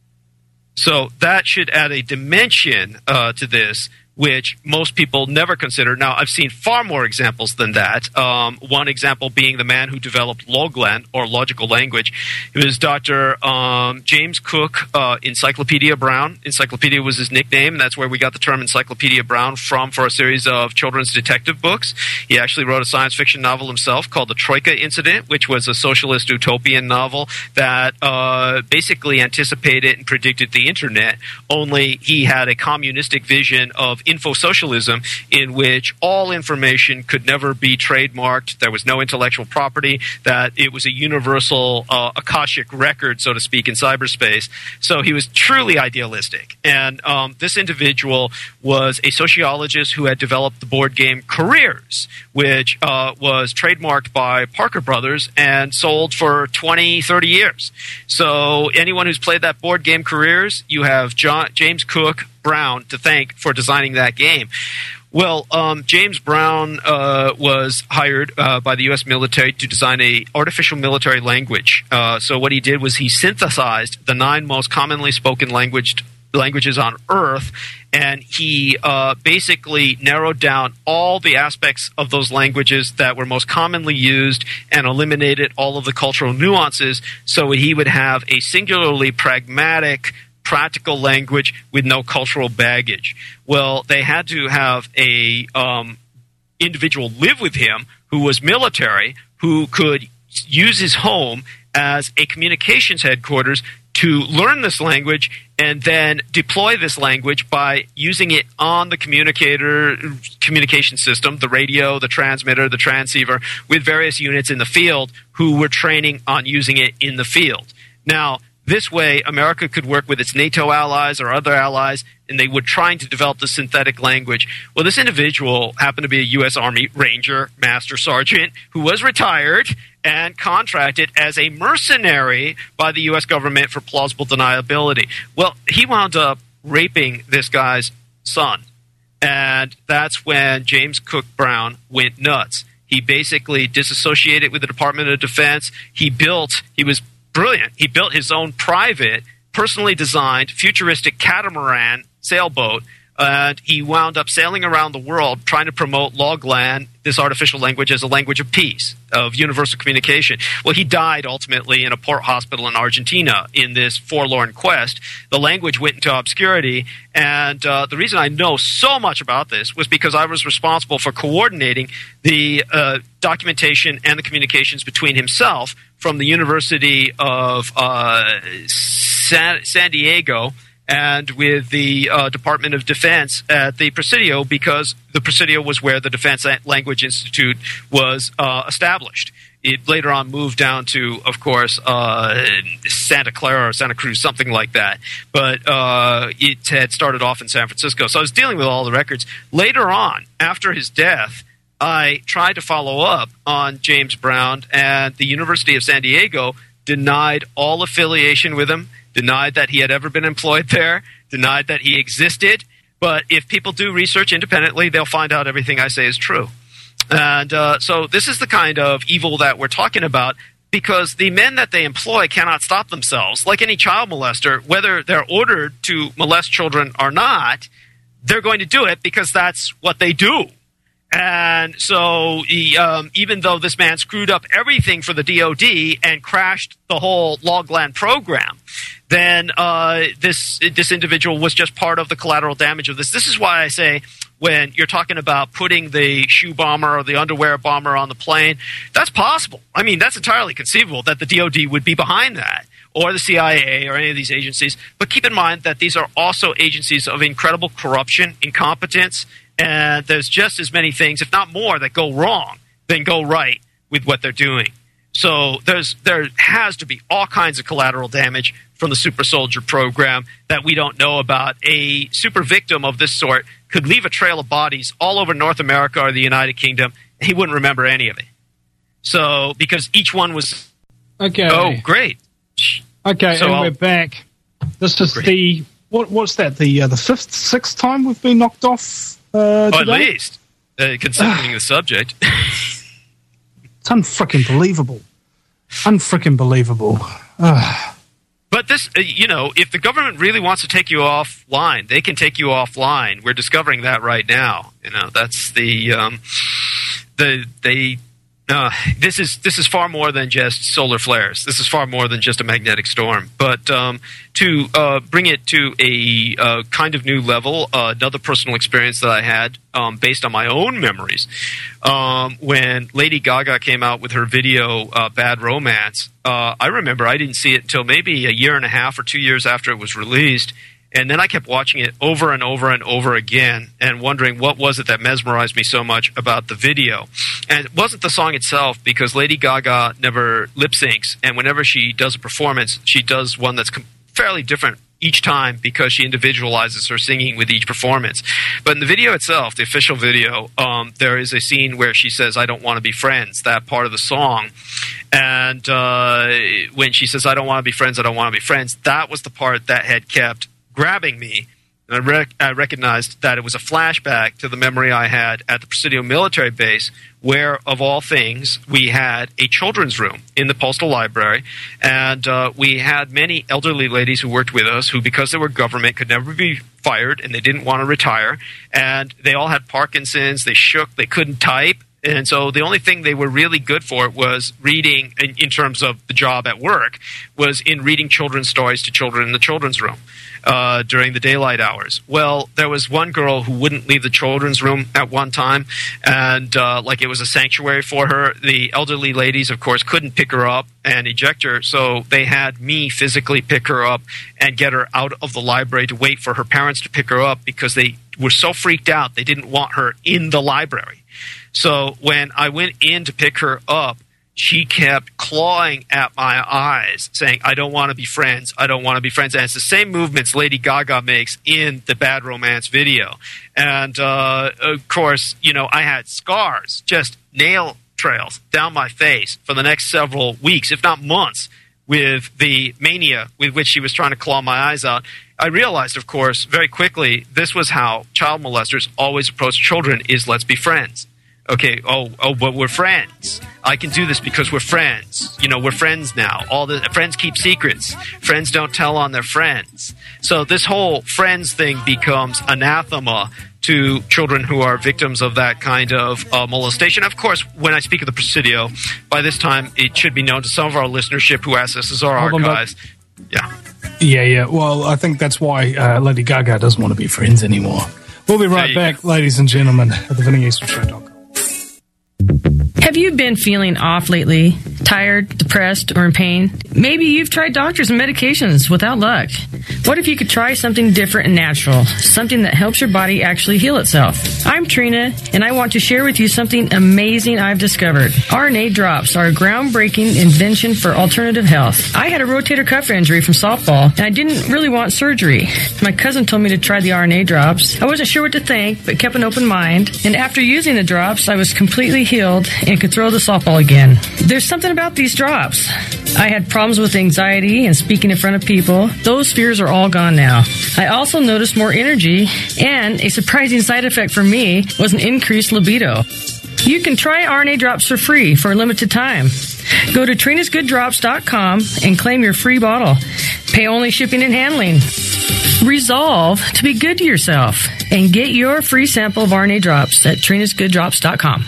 So that should add a dimension uh, to this, which most people never consider. Now, I've seen far more examples than that. Um, one example being the man who developed Loglan, or logical language. It was Doctor Um, James Cook, uh, Encyclopedia Brown. Encyclopedia was his nickname, and that's where we got the term Encyclopedia Brown from, for a series of children's detective books. He actually wrote a science fiction novel himself called The Troika Incident, which was a socialist utopian novel that uh, basically anticipated and predicted the internet, only he had a communistic vision of info-socialism in which all information could never be trademarked, there was no intellectual property, that it was a universal uh, Akashic record, so to speak, in cyberspace. So he was truly idealistic. And um, this individual was a sociologist who had developed the board game Careers, which uh, was trademarked by Parker Brothers and sold for twenty, thirty years. So anyone who's played that board game Careers, you have John, James Cook Brown to thank for designing that game. Well, um, James Brown uh, was hired uh, by the U S military to design a artificial military language. Uh, so what he did was he synthesized the nine most commonly spoken language, languages on Earth, and he uh, basically narrowed down all the aspects of those languages that were most commonly used and eliminated all of the cultural nuances, so he would have a singularly pragmatic, practical language with no cultural baggage. Well, they had to have a um, individual live with him who was military, who could use his home as a communications headquarters to learn this language and then deploy this language by using it on the communicator communication system, the radio, the transmitter, the transceiver, with various units in the field who were training on using it in the field. Now, this way, America could work with its NATO allies or other allies, and they were trying to develop the synthetic language. Well, this individual happened to be a U S Army Ranger Master Sergeant who was retired and contracted as a mercenary by the U S government for plausible deniability. Well, he wound up raping this guy's son, and that's when James Cook Brown went nuts. He basically disassociated with the Department of Defense. He built, he was brilliant. He built his own private, personally designed, futuristic catamaran sailboat, and he wound up sailing around the world trying to promote Loglan, this artificial language, as a language of peace, of universal communication. Well, he died ultimately in a port hospital in Argentina in this forlorn quest. The language went into obscurity, and uh, the reason I know so much about this was because I was responsible for coordinating the uh, documentation and the communications between himself from the University of uh, San, San Diego and with the uh, Department of Defense at the Presidio, because the Presidio was where the Defense Language Institute was uh, established. It later on moved down to, of course, uh, Santa Clara or Santa Cruz, something like that. But uh, it had started off in San Francisco. So I was dealing with all the records. Later on, after his death, I tried to follow up on James Brown, and the University of San Diego denied all affiliation with him, denied that he had ever been employed there, denied that he existed. But if people do research independently, they'll find out everything I say is true. And uh, so this is the kind of evil that we're talking about, because the men that they employ cannot stop themselves. Like any child molester, whether they're ordered to molest children or not, they're going to do it because that's what they do. And so he, um, even though this man screwed up everything for the D O D and crashed the whole Loglan program, then uh, this this individual was just part of the collateral damage of this. This is why I say when you're talking about putting the shoe bomber or the underwear bomber on the plane, that's possible. I mean, that's entirely conceivable that the D O D would be behind that, or the C I A or any of these agencies. But keep in mind that these are also agencies of incredible corruption, incompetence, and there's just as many things, if not more, that go wrong than go right with what they're doing. So there's there has to be all kinds of collateral damage from the super soldier program that we don't know about. A super victim of this sort could leave a trail of bodies all over North America or the United Kingdom, and he wouldn't remember any of it. So, because each one was... Okay. Oh, great. Okay, So and I'll- we're back. This is Great. the... What, what's that? The uh, the fifth, sixth time we've been knocked off uh, Oh, at today? least, uh, considering the subject. It's unfrickin' believable. Unfrickin' believable. Ugh. But this, uh, you know, if the government really wants to take you offline, they can take you offline. We're discovering that right now. You know, that's the um, the they. Uh, this is this is far more than just solar flares. This is far more than just a magnetic storm. But um, to uh, bring it to a uh, kind of new level, uh, another personal experience that I had um, based on my own memories, um, when Lady Gaga came out with her video uh, "Bad Romance," uh, I remember I didn't see it until maybe a year and a half or two years after it was released. And then I kept watching it over and over and over again and wondering what was it that mesmerized me so much about the video. And it wasn't the song itself, because Lady Gaga never lip syncs. And whenever she does a performance, she does one that's com- fairly different each time, because she individualizes her singing with each performance. But in the video itself, the official video, um, there is a scene where she says, "I don't want to be friends," that part of the song. And uh, when she says, "I don't want to be friends, I don't want to be friends," that was the part that had kept grabbing me. And I, rec- I recognized that it was a flashback to the memory I had at the Presidio military base, where, of all things, we had a children's room in the postal library, and uh, we had many elderly ladies who worked with us who, because they were government, could never be fired, and they didn't want to retire, and they all had Parkinson's, they shook, they couldn't type, And so the only thing they were really good for was reading, in, in terms of the job at work, was in reading children's stories to children in the children's room uh, during the daylight hours. Well, there was one girl who wouldn't leave the children's room at one time, and uh, like it was a sanctuary for her. The elderly ladies, of course, couldn't pick her up and eject her, so they had me physically pick her up and get her out of the library to wait for her parents to pick her up because they were so freaked out they didn't want her in the library. So when I went in to pick her up, she kept clawing at my eyes, saying, I don't want to be friends. I don't want to be friends. And it's the same movements Lady Gaga makes in the Bad Romance video. And, uh, of course, you know, I had scars, just nail trails down my face for the next several weeks, if not months, with the mania with which she was trying to claw my eyes out. I realized, of course, very quickly, this was how child molesters always approach children, is let's be friends. Okay, oh, oh, but we're friends. I can do this because we're friends. You know, we're friends now. All the friends keep secrets. Friends don't tell on their friends. So this whole friends thing becomes anathema to children who are victims of that kind of uh, molestation. Of course, when I speak of the Presidio, by this time it should be known to some of our listenership who accesses our Hold on, archives. Yeah. Yeah, yeah. Well, I think that's why uh, Lady Gaga doesn't want to be friends anymore. We'll be right back, go. ladies and gentlemen, at the Vinny Eastwood Show dot com. Have you been feeling off lately? Tired, depressed, or in pain? Maybe you've tried doctors and medications without luck. What if you could try something different and natural? Something that helps your body actually heal itself. I'm Trina, and I want to share with you something amazing I've discovered. R N A drops are a groundbreaking invention for alternative health. I had a rotator cuff injury from softball, and I didn't really want surgery. My cousin told me to try the R N A drops. I wasn't sure what to think, but kept an open mind. And after using the drops, I was completely healed and could throw the softball again. There's something about these drops. I had problems with anxiety and speaking in front of people. Those fears are all gone now. I also noticed more energy, and a surprising side effect for me was an increased libido. You can try R N A drops for free for a limited time. Go to trinas good drops dot com and claim your free bottle. Pay only shipping and handling. Resolve to be good to yourself and get your free sample of R N A drops at trinas good drops dot com.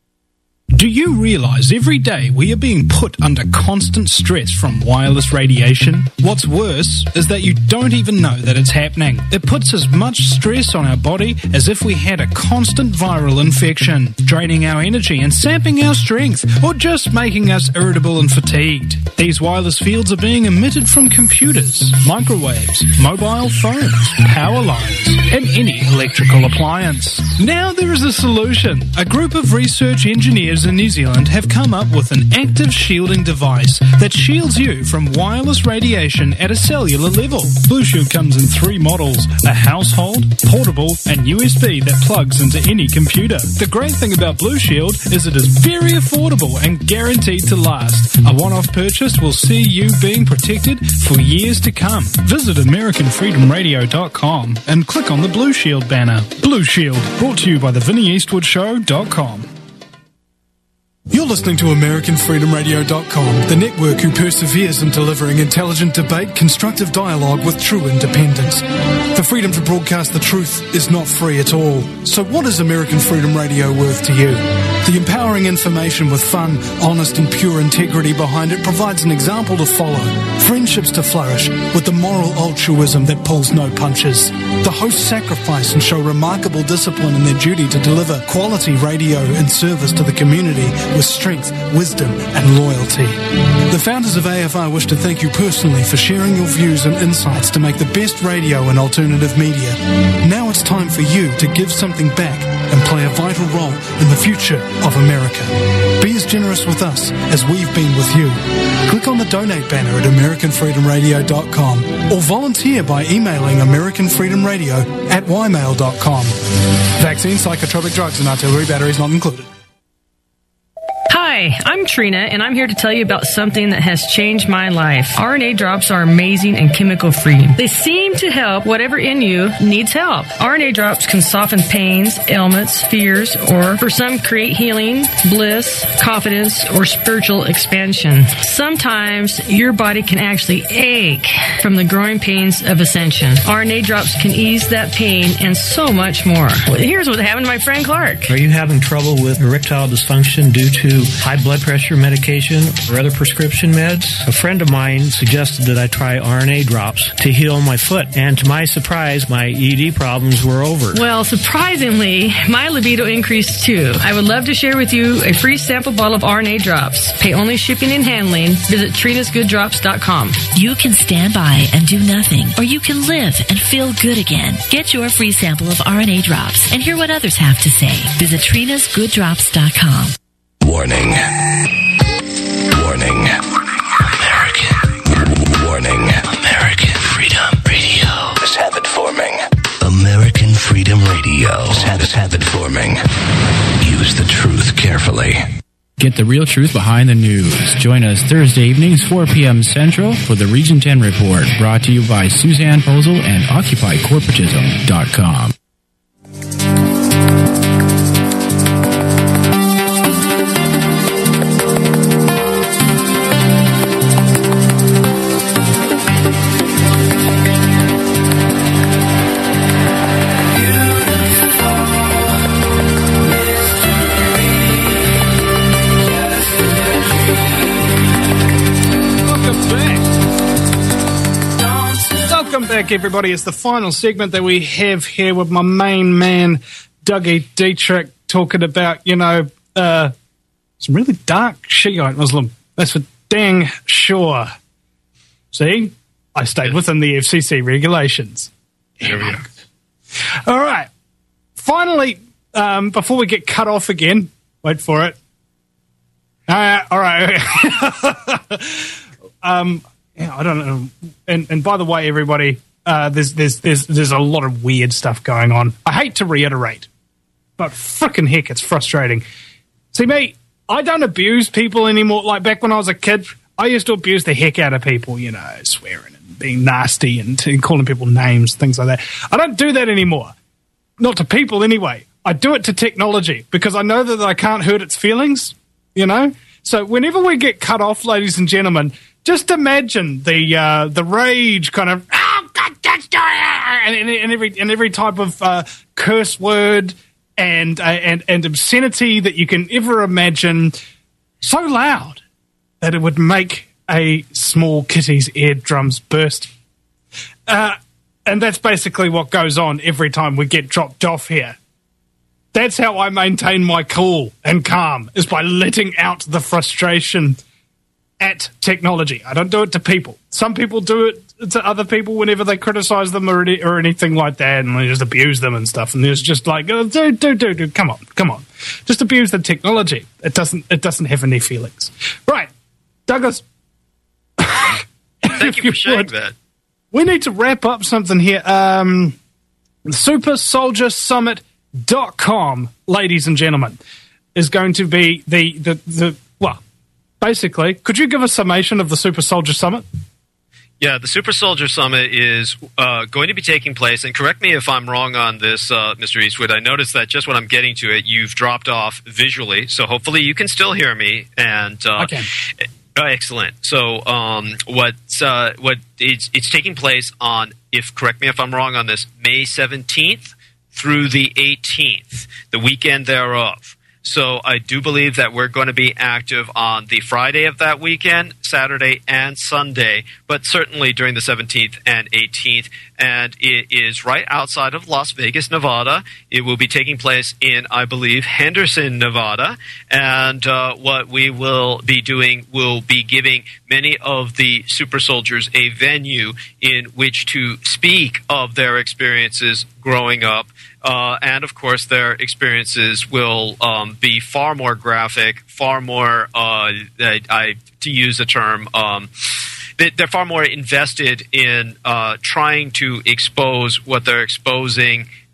Do you realize every day we are being put under constant stress from wireless radiation? What's worse is that you don't even know that it's happening. It puts as much stress on our body as if we had a constant viral infection, draining our energy and sapping our strength, or just making us irritable and fatigued. These wireless fields are being emitted from computers, microwaves, mobile phones, power lines, and any electrical appliance. Now there is a solution. A group of research engineers in New Zealand have come up with an active shielding device that shields you from wireless radiation at a cellular level. Blue Shield comes in three models: a household, portable, and U S B that plugs into any computer. The great thing about Blue Shield is it is very affordable and guaranteed to last. A one-off purchase will see you being protected for years to come. Visit American Freedom Radio dot com and click on the Blue Shield banner. Blue Shield, brought to you by the Vinny Eastwood Show dot com. You're listening to American Freedom Radio dot com, the network who perseveres in delivering intelligent debate, constructive dialogue with true independence. The freedom to broadcast the truth is not free at all. So what is American Freedom Radio worth to you? The empowering information with fun, honest and pure integrity behind it provides an example to follow, friendships to flourish, with the moral altruism that pulls no punches. The hosts sacrifice and show remarkable discipline in their duty to deliver quality radio and service to the community with strength, wisdom and loyalty. The founders of A F R wish to thank you personally for sharing your views and insights to make the best radio and alternative media. Now it's time for you to give something back and play a vital role in the future of America. Be as generous with us as we've been with you. Click on the donate banner at American Freedom Radio dot com or volunteer by emailing American Freedom Radio at y mail dot com. Vaccine, psychotropic drugs and artillery batteries not included. Hi. Hi, I'm Trina, and I'm here to tell you about something that has changed my life. R N A drops are amazing and chemical-free. They seem to help whatever in you needs help. R N A drops can soften pains, ailments, fears, or for some create healing, bliss, confidence, or spiritual expansion. Sometimes your body can actually ache from the growing pains of ascension. R N A drops can ease that pain and so much more. Well, here's what happened to my friend Clark. Are you having trouble with erectile dysfunction due to high blood pressure medication or other prescription meds? A friend of mine suggested that I try R N A drops to heal my foot, and to my surprise, my E D problems were over. Well, surprisingly, my libido increased too. I would love to share with you a free sample bottle of R N A drops. Pay only shipping and handling. Visit trinas good drops dot com. You can stand by and do nothing, or you can live and feel good again. Get your free sample of R N A drops and hear what others have to say. Visit trinas good drops dot com. Warning. Warning. American. Warning. American Freedom Radio is habit forming. American Freedom Radio is habit, habit forming. Use the truth carefully. Get the real truth behind the news. Join us Thursday evenings, four p.m. Central, for the Region ten Report, brought to you by Suzanne Posel and Occupy Corporatism dot com. Back, everybody. It's the final segment that we have here with my main man, Dougie Dietrich, talking about, you know, uh, some really dark Shiite Muslim. That's for dang sure. See? I stayed within the F C C regulations. Here we are. All right. Finally, um, before we get cut off again, wait for it. Uh, all right. um, yeah, I don't know. And, and by the way, everybody, uh, there's there's there's there's a lot of weird stuff going on. I hate to reiterate, but frickin' heck, it's frustrating. See, me, I don't abuse people anymore. Like back when I was a kid, I used to abuse the heck out of people, you know, swearing and being nasty and, and calling people names, things like that. I don't do that anymore. Not to people, anyway. I do it to technology because I know that I can't hurt its feelings, you know? So whenever we get cut off, ladies and gentlemen, just imagine the uh, the rage kind of, oh, God, that's and, and, and every and every type of uh, curse word and, uh, and and obscenity that you can ever imagine, so loud that it would make a small kitty's eardrums burst. Uh, and that's basically what goes on every time we get dropped off here. That's how I maintain my cool and calm, is by letting out the frustration at technology. I don't do it to people. Some people do it to other people whenever they criticize them or, any, or anything like that, and they just abuse them and stuff. And there's just like, oh, dude, dude, dude, dude, come on, come on. Just abuse the technology. It doesn't, it doesn't have any feelings. Right, Douglas. Thank you for sharing would, that. We need to wrap up something here. Um, Super Soldier Summit dot com, ladies and gentlemen, is going to be the, the, the, well, basically, could you give a summation of the Super Soldier Summit? Yeah, the Super Soldier Summit is uh, going to be taking place, and correct me if I'm wrong on this, uh, Mister Eastwood. I noticed that just when I'm getting to it, you've dropped off visually, so hopefully you can still hear me. And uh, okay. Uh, excellent. So, um, what's uh, what it's, it's taking place on, if correct me if I'm wrong on this, May seventeenth through the eighteenth, the weekend thereof. So I do believe that we're going to be active on the Friday of that weekend, Saturday and Sunday, but certainly during the seventeenth and eighteenth. And it is right outside of Las Vegas, Nevada. It will be taking place in, I believe, Henderson, Nevada. And uh, what we will be doing will be giving many of the super soldiers a venue in which to speak of their experiences growing up. Uh, and, of course, their experiences will um, be far more graphic, far more, uh, I, I, to use the term, um, they're far more invested in uh, trying to expose what they're exposing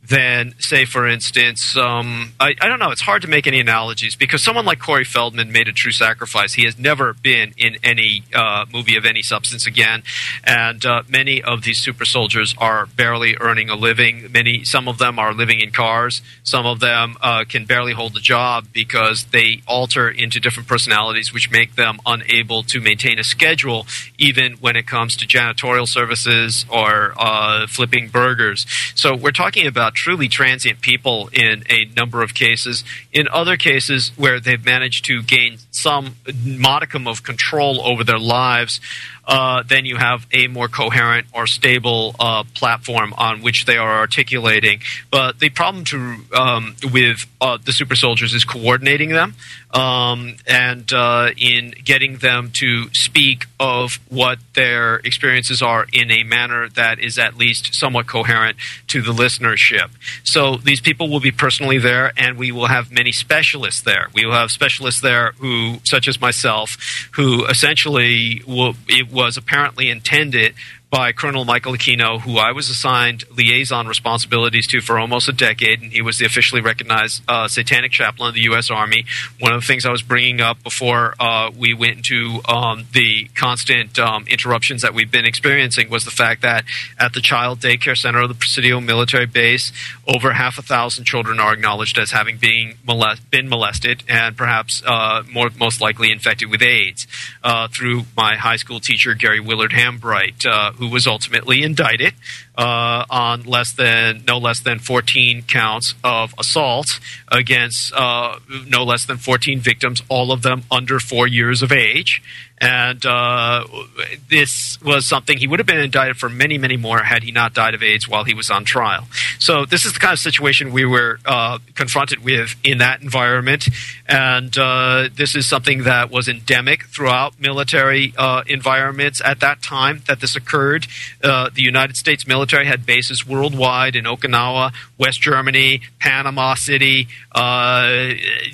than, say, for instance, um, I, I don't know, it's hard to make any analogies because someone like Corey Feldman made a true sacrifice. He has never been in any uh, movie of any substance again, and uh, many of these super soldiers are barely earning a living. Many, some of them are living in cars. Some of them uh, can barely hold a job because they alter into different personalities which make them unable to maintain a schedule even when it comes to janitorial services or uh, flipping burgers. So we're talking about truly transient people in a number of cases. In other cases where they've managed to gain some modicum of control over their lives, uh, then you have a more coherent or stable uh, platform on which they are articulating. But the problem to um, with uh, the super soldiers is coordinating them um, and uh, in getting them to speak of what their experiences are in a manner that is at least somewhat coherent to the listenership. So these people will be personally there, and we will have many specialists there. We will have specialists there who, such as myself, who essentially will, it was apparently intended by Colonel Michael Aquino, who I was assigned liaison responsibilities to for almost a decade, and he was the officially recognized uh, satanic chaplain of the U S Army. One of the things I was bringing up before uh, we went into um, the constant um, interruptions that we've been experiencing was the fact that at the Child Daycare Center of the Presidio Military Base, over half a thousand children are acknowledged as having being molest- been molested and perhaps uh, more most likely infected with AIDS uh, through my high school teacher, Gary Willard Hambright, uh, who was ultimately indicted uh, on less than no less than fourteen counts of assault against uh, no less than fourteen victims, all of them under four years of age. And uh, this was something he would have been indicted for many, many more had he not died of AIDS while he was on trial. So this is the kind of situation we were uh, confronted with in that environment. And uh, this is something that was endemic throughout military uh, environments at that time that this occurred. Uh, the United States military had bases worldwide in Okinawa, West Germany, Panama City, uh,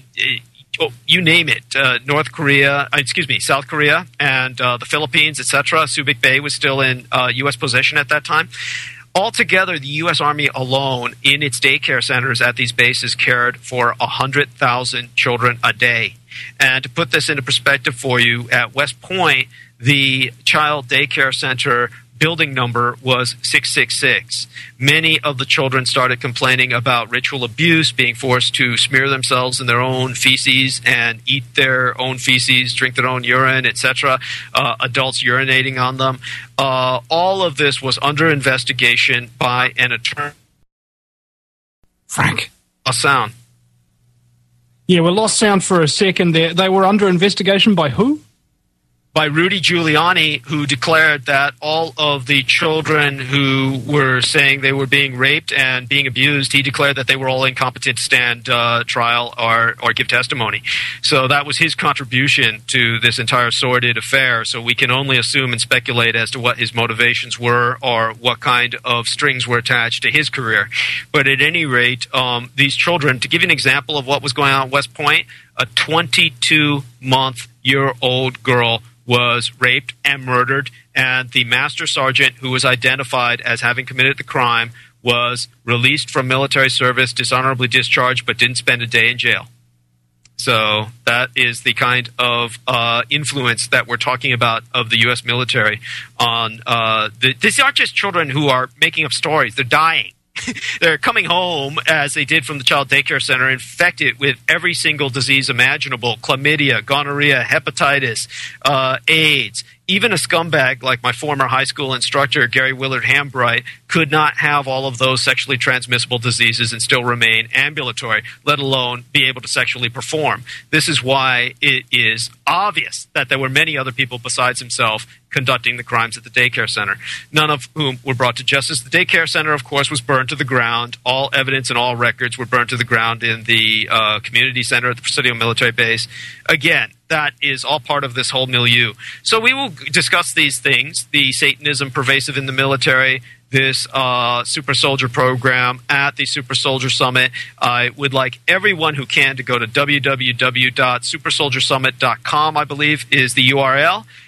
Oh, you name it, uh, North Korea, uh, excuse me, South Korea, and uh, the Philippines, et cetera. Subic Bay was still in uh, U S possession at that time. Altogether, the U S Army alone in its daycare centers at these bases cared for one hundred thousand children a day. And to put this into perspective for you, at West Point, the child daycare center building number was six six six. Many of the children started complaining about ritual abuse, being forced to smear themselves in their own feces and eat their own feces, drink their own urine, et cetera. Uh, adults urinating on them. Uh, all of this was under investigation by an attorney. Frank. A sound. Yeah, we lost sound for a second there. They were under investigation by who? By Rudy Giuliani, who declared that all of the children who were saying they were being raped and being abused, he declared that they were all incompetent to stand uh, trial or, or give testimony. So that was his contribution to this entire sordid affair. So we can only assume and speculate as to what his motivations were or what kind of strings were attached to his career. But at any rate, um, these children, to give you an example of what was going on at West Point, a twenty-two-month-year-old girl was raped and murdered, and the master sergeant who was identified as having committed the crime was released from military service, dishonorably discharged, but didn't spend a day in jail. So that is the kind of uh, influence that we're talking about of the U S military on uh, the, these aren't just children who are making up stories. They're dying. They're coming home, as they did from the child daycare center, infected with every single disease imaginable: chlamydia, gonorrhea, hepatitis, uh, AIDS. Even a scumbag like my former high school instructor, Gary Willard Hambright, could not have all of those sexually transmissible diseases and still remain ambulatory, let alone be able to sexually perform. This is why it is obvious that there were many other people besides himself conducting the crimes at the daycare center, none of whom were brought to justice. The daycare center, of course, was burned to the ground. All evidence and all records were burned to the ground in the uh, community center at the Presidio Military Base. Again, that is all part of this whole milieu. So we will discuss these things, the Satanism pervasive in the military, this uh, Super Soldier program at the Super Soldier Summit. I would like everyone who can to go to w w w dot super soldier summit dot com, I believe, is the U R L.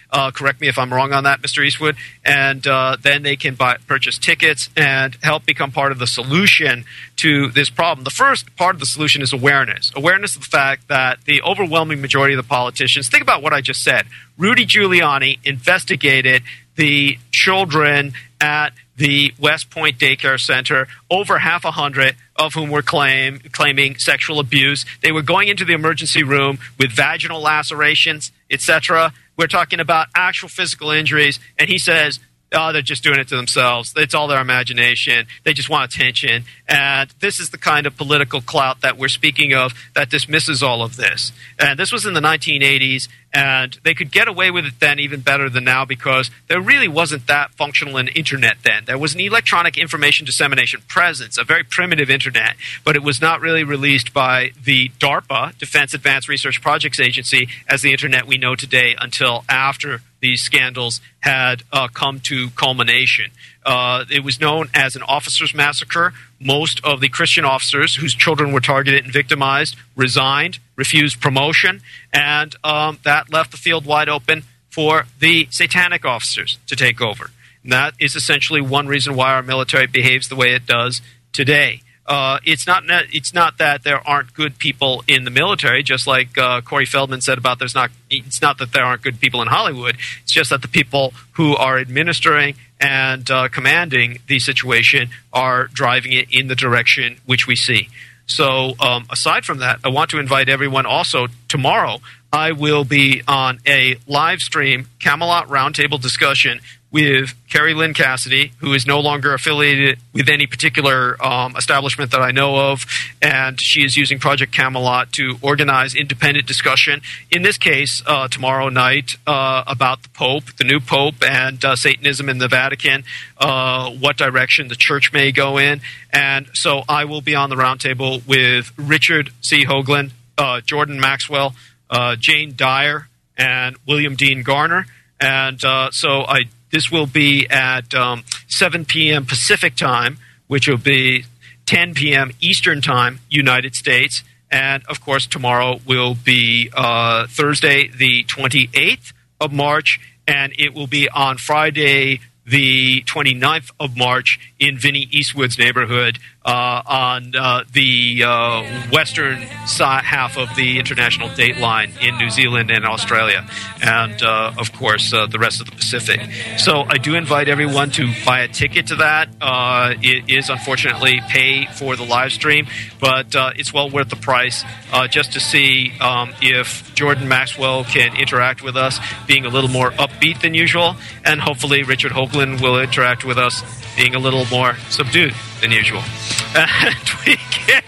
Uh, correct me if I'm wrong on that, Mister Eastwood. And uh, then they can buy, purchase tickets and help become part of the solution to this problem. The first part of the solution is awareness. Awareness of the fact that the overwhelming majority of the politicians, think about what I just said. Rudy Giuliani investigated the children at the West Point Daycare Center, over half a hundred of whom were claim, claiming sexual abuse. They were going into the emergency room with vaginal lacerations, et cetera. We're talking about actual physical injuries, and he says, oh, they're just doing it to themselves. It's all their imagination. They just want attention. And this is the kind of political clout that we're speaking of that dismisses all of this. And this was in the nineteen eighties, and they could get away with it then even better than now because there really wasn't that functional an internet then. There was an electronic information dissemination presence, a very primitive internet, but it was not really released by the DARPA, Defense Advanced Research Projects Agency, as the internet we know today until after these scandals had uh, come to culmination. Uh, it was known as an officers' massacre. Most of the Christian officers whose children were targeted and victimized resigned, refused promotion, and um, that left the field wide open for the satanic officers to take over. And that is essentially one reason why our military behaves the way it does today. Uh, it's not it's not that there aren't good people in the military, just like uh, Corey Feldman said about there's not. It's not that there aren't good people in Hollywood. It's just that the people who are administering and uh, commanding the situation are driving it in the direction which we see. So um, aside from that, I want to invite everyone also tomorrow. I will be on a live stream Camelot Roundtable discussion with Carrie Lynn Cassidy, who is no longer affiliated with any particular um, establishment that I know of, and she is using Project Camelot to organize independent discussion, in this case, uh, tomorrow night, uh, about the Pope, the new Pope, and uh, Satanism in the Vatican, uh, what direction the church may go in. And so I will be on the roundtable with Richard C. Hoagland, uh, Jordan Maxwell, uh, Jane Dyer, and William Dean Garner. And uh, so I This will be at um, seven p.m. Pacific time, which will be ten p.m. Eastern time, United States. And, of course, tomorrow will be uh, Thursday, the twenty-eighth of March, and it will be on Friday, the twenty-ninth of March in Vinnie Eastwood's neighborhood uh, on uh, the uh, western side, half of the international date line in New Zealand and Australia, and, uh, of course, uh, the rest of the Pacific. So I do invite everyone to buy a ticket to that. Uh, it is, unfortunately, pay for the live stream, but uh, it's well worth the price uh, just to see um, if Jordan Maxwell can interact with us, being a little more upbeat than usual, and hopefully Richard Hoagland will interact with us, being a little more subdued than usual. And we can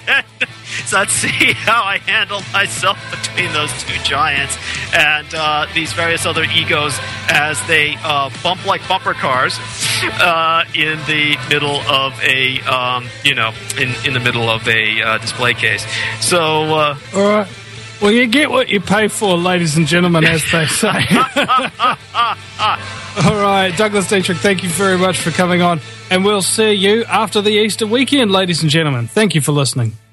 so let's see how I handle myself between those two giants and uh, these various other egos as they uh, bump like bumper cars uh, in the middle of a, um, you know, in, in the middle of a uh, display case. So, uh, all right. Well, you get what you pay for, ladies and gentlemen, as they say. All right, Douglas Dietrich, thank you very much for coming on, and we'll see you after the Easter weekend, ladies and gentlemen. Thank you for listening.